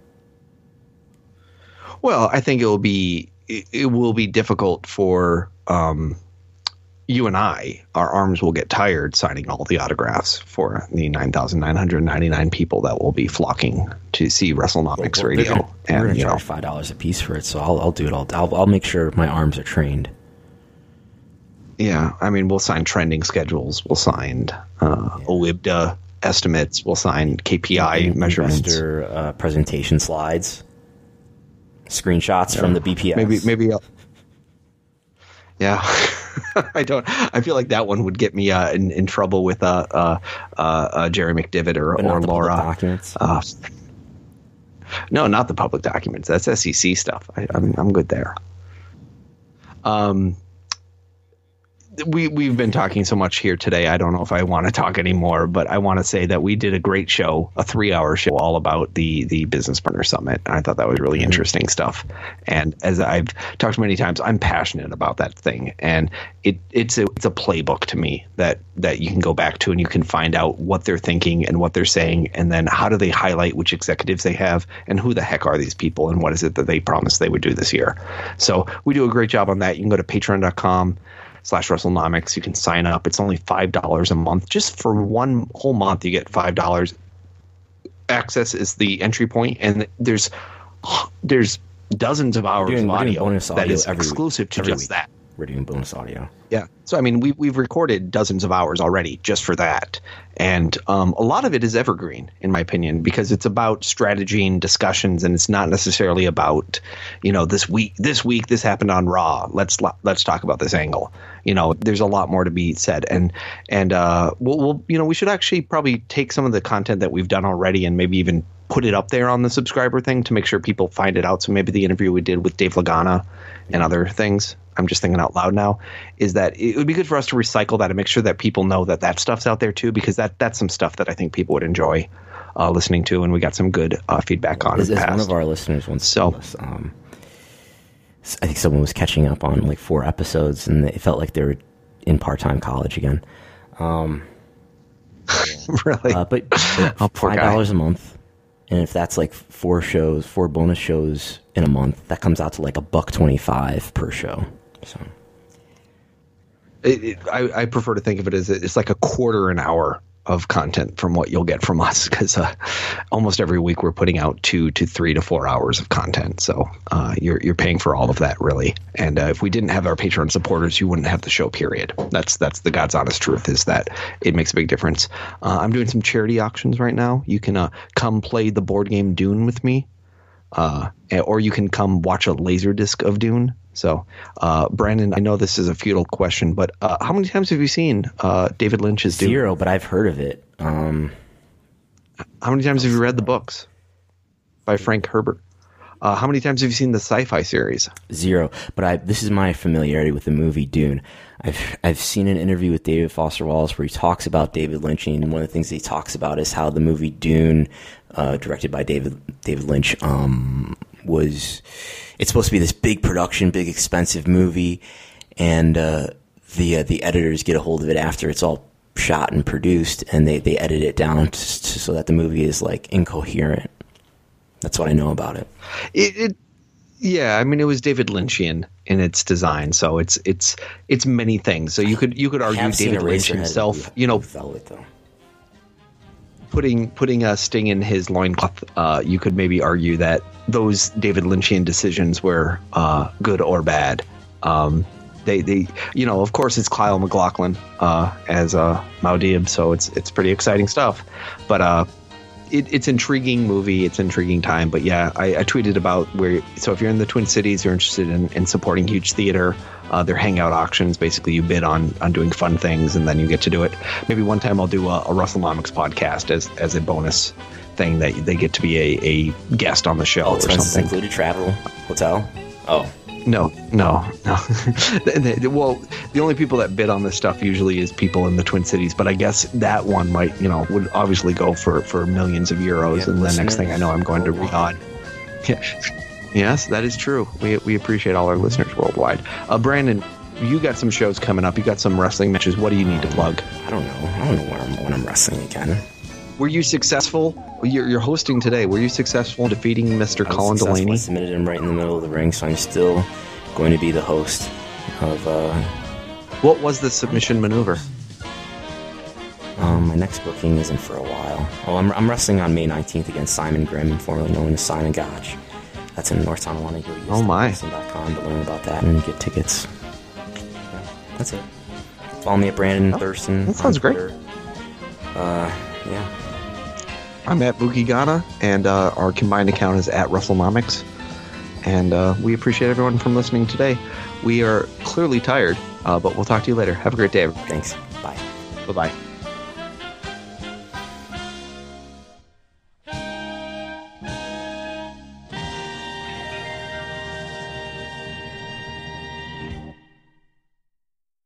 Well, I think it will be difficult for you and I. Our arms will get tired signing all the autographs for the 9,999 people that will be flocking to see WrestleNomics Radio. We're going to charge $5 a piece for it, so I'll do it all. I'll make sure my arms are trained. Yeah, I mean, we'll sign trending schedules. We'll sign OIBDA estimates. We'll sign KPI measurements. Investor presentation slides. Screenshots from the BPS. Maybe. Yeah, I feel like that one would get me in trouble with Jerry McDivitt or Laura. Documents. No, not the public documents. That's SEC stuff. I'm good there. We've been talking so much here today. I don't know if I want to talk anymore, but I want to say that we did a great show, a 3-hour show all about the Business Partner Summit. And I thought that was really interesting stuff. And as I've talked many times, I'm passionate about that thing. And it's a playbook to me that you can go back to, and you can find out what they're thinking and what they're saying. And then how do they highlight which executives they have, and who the heck are these people, and what is it that they promised they would do this year? So we do a great job on that. You can go to patreon.com/WrestleNomics. You can sign up. It's only $5 a month. Just for one whole month, you get $5. Access is the entry point, and there's dozens of hours of audio that is exclusive to just that. We're doing bonus audio. Yeah. So, I mean, we've recorded dozens of hours already just for that. And a lot of it is evergreen, in my opinion, because it's about strategy and discussions, and it's not necessarily about, this week this happened on Raw. Let's talk about this angle. There's a lot more to be said. And we'll we should actually probably take some of the content that we've done already and maybe even put it up there on the subscriber thing to make sure people find it out. So maybe the interview we did with Dave Lagana and other things, I'm just thinking out loud now, is that it would be good for us to recycle that and make sure that people know that stuff's out there too, because that's some stuff that I think people would enjoy listening to, and we got some good feedback on it. One of our listeners once told us, I think someone was catching up on like 4 episodes, and it felt like they were in part-time college again. Really? But $5 a month. And if that's like 4 bonus shows in a month, that comes out to like $1.25 per show. So, I prefer to think of it as it's like a quarter an hour of content from what you'll get from us, because almost every week we're putting out 2 to 3 to 4 hours of content. So you're paying for all of that, really. And if we didn't have our Patreon supporters, you wouldn't have the show, period. That's the God's honest truth, is that it makes a big difference. I'm doing some charity auctions right now. You can come play the board game Dune with me, or you can come watch a Laserdisc of Dune. So, Brandon, I know this is a futile question, but how many times have you seen David Lynch's Dune? 0, but I've heard of it. How many times have you read the books by Frank Herbert? How many times have you seen the sci-fi series? 0, but this is my familiarity with the movie Dune. I've seen an interview with David Foster Wallace where he talks about David Lynch, and one of the things he talks about is how the movie Dune, directed by David Lynch, it's supposed to be this big production, big expensive movie, and the editors get a hold of it after it's all shot and produced, and they edit it down so that the movie is like incoherent. That's what I know about it. Yeah, I mean, it was David Lynchian in its design, so it's many things. So you could argue David Lynch himself, Velvet, though. Putting a sting in his loincloth, you could maybe argue that those David Lynchian decisions were good or bad. They of course it's Kyle MacLachlan as Muad'Dib, so it's pretty exciting stuff. But it's intriguing movie, it's intriguing time. But yeah, I tweeted about so if you're in the Twin Cities, you're interested in supporting Huge Theater, their hangout auctions. Basically, you bid on doing fun things, and then you get to do it. Maybe one time I'll do a WrestleNomics podcast as a bonus thing that they get to be a guest on the show or something. Included travel, hotel. Oh. No. Well, the only people that bid on this stuff usually is people in the Twin Cities, but I guess that one might, would obviously go for millions of euros, and the next thing I know, I'm going to Riyadh. Yes, that is true. We appreciate all our listeners worldwide. Brandon, you got some shows coming up. You got some wrestling matches. What do you need to plug? I don't know when I'm wrestling again. Were you successful? You're hosting today. Were you successful in defeating Mr. Colin Delaney? I submitted him right in the middle of the ring, so I'm still going to be the host of... What was the submission maneuver? My next booking isn't for a while. Oh, I'm wrestling on May 19th against Simon Grimm, formerly known as Simon Gotch. That's in North Tonawanda. Oh my! Wrestling.com to learn about that and get tickets. Yeah, that's it. Follow me at Brandon Thurston. That sounds great. Yeah. I'm at Buki Ghana, and our combined account is at WrestleNomics. And we appreciate everyone from listening today. We are clearly tired, but we'll talk to you later. Have a great day, everybody. Thanks. Bye. Bye-bye.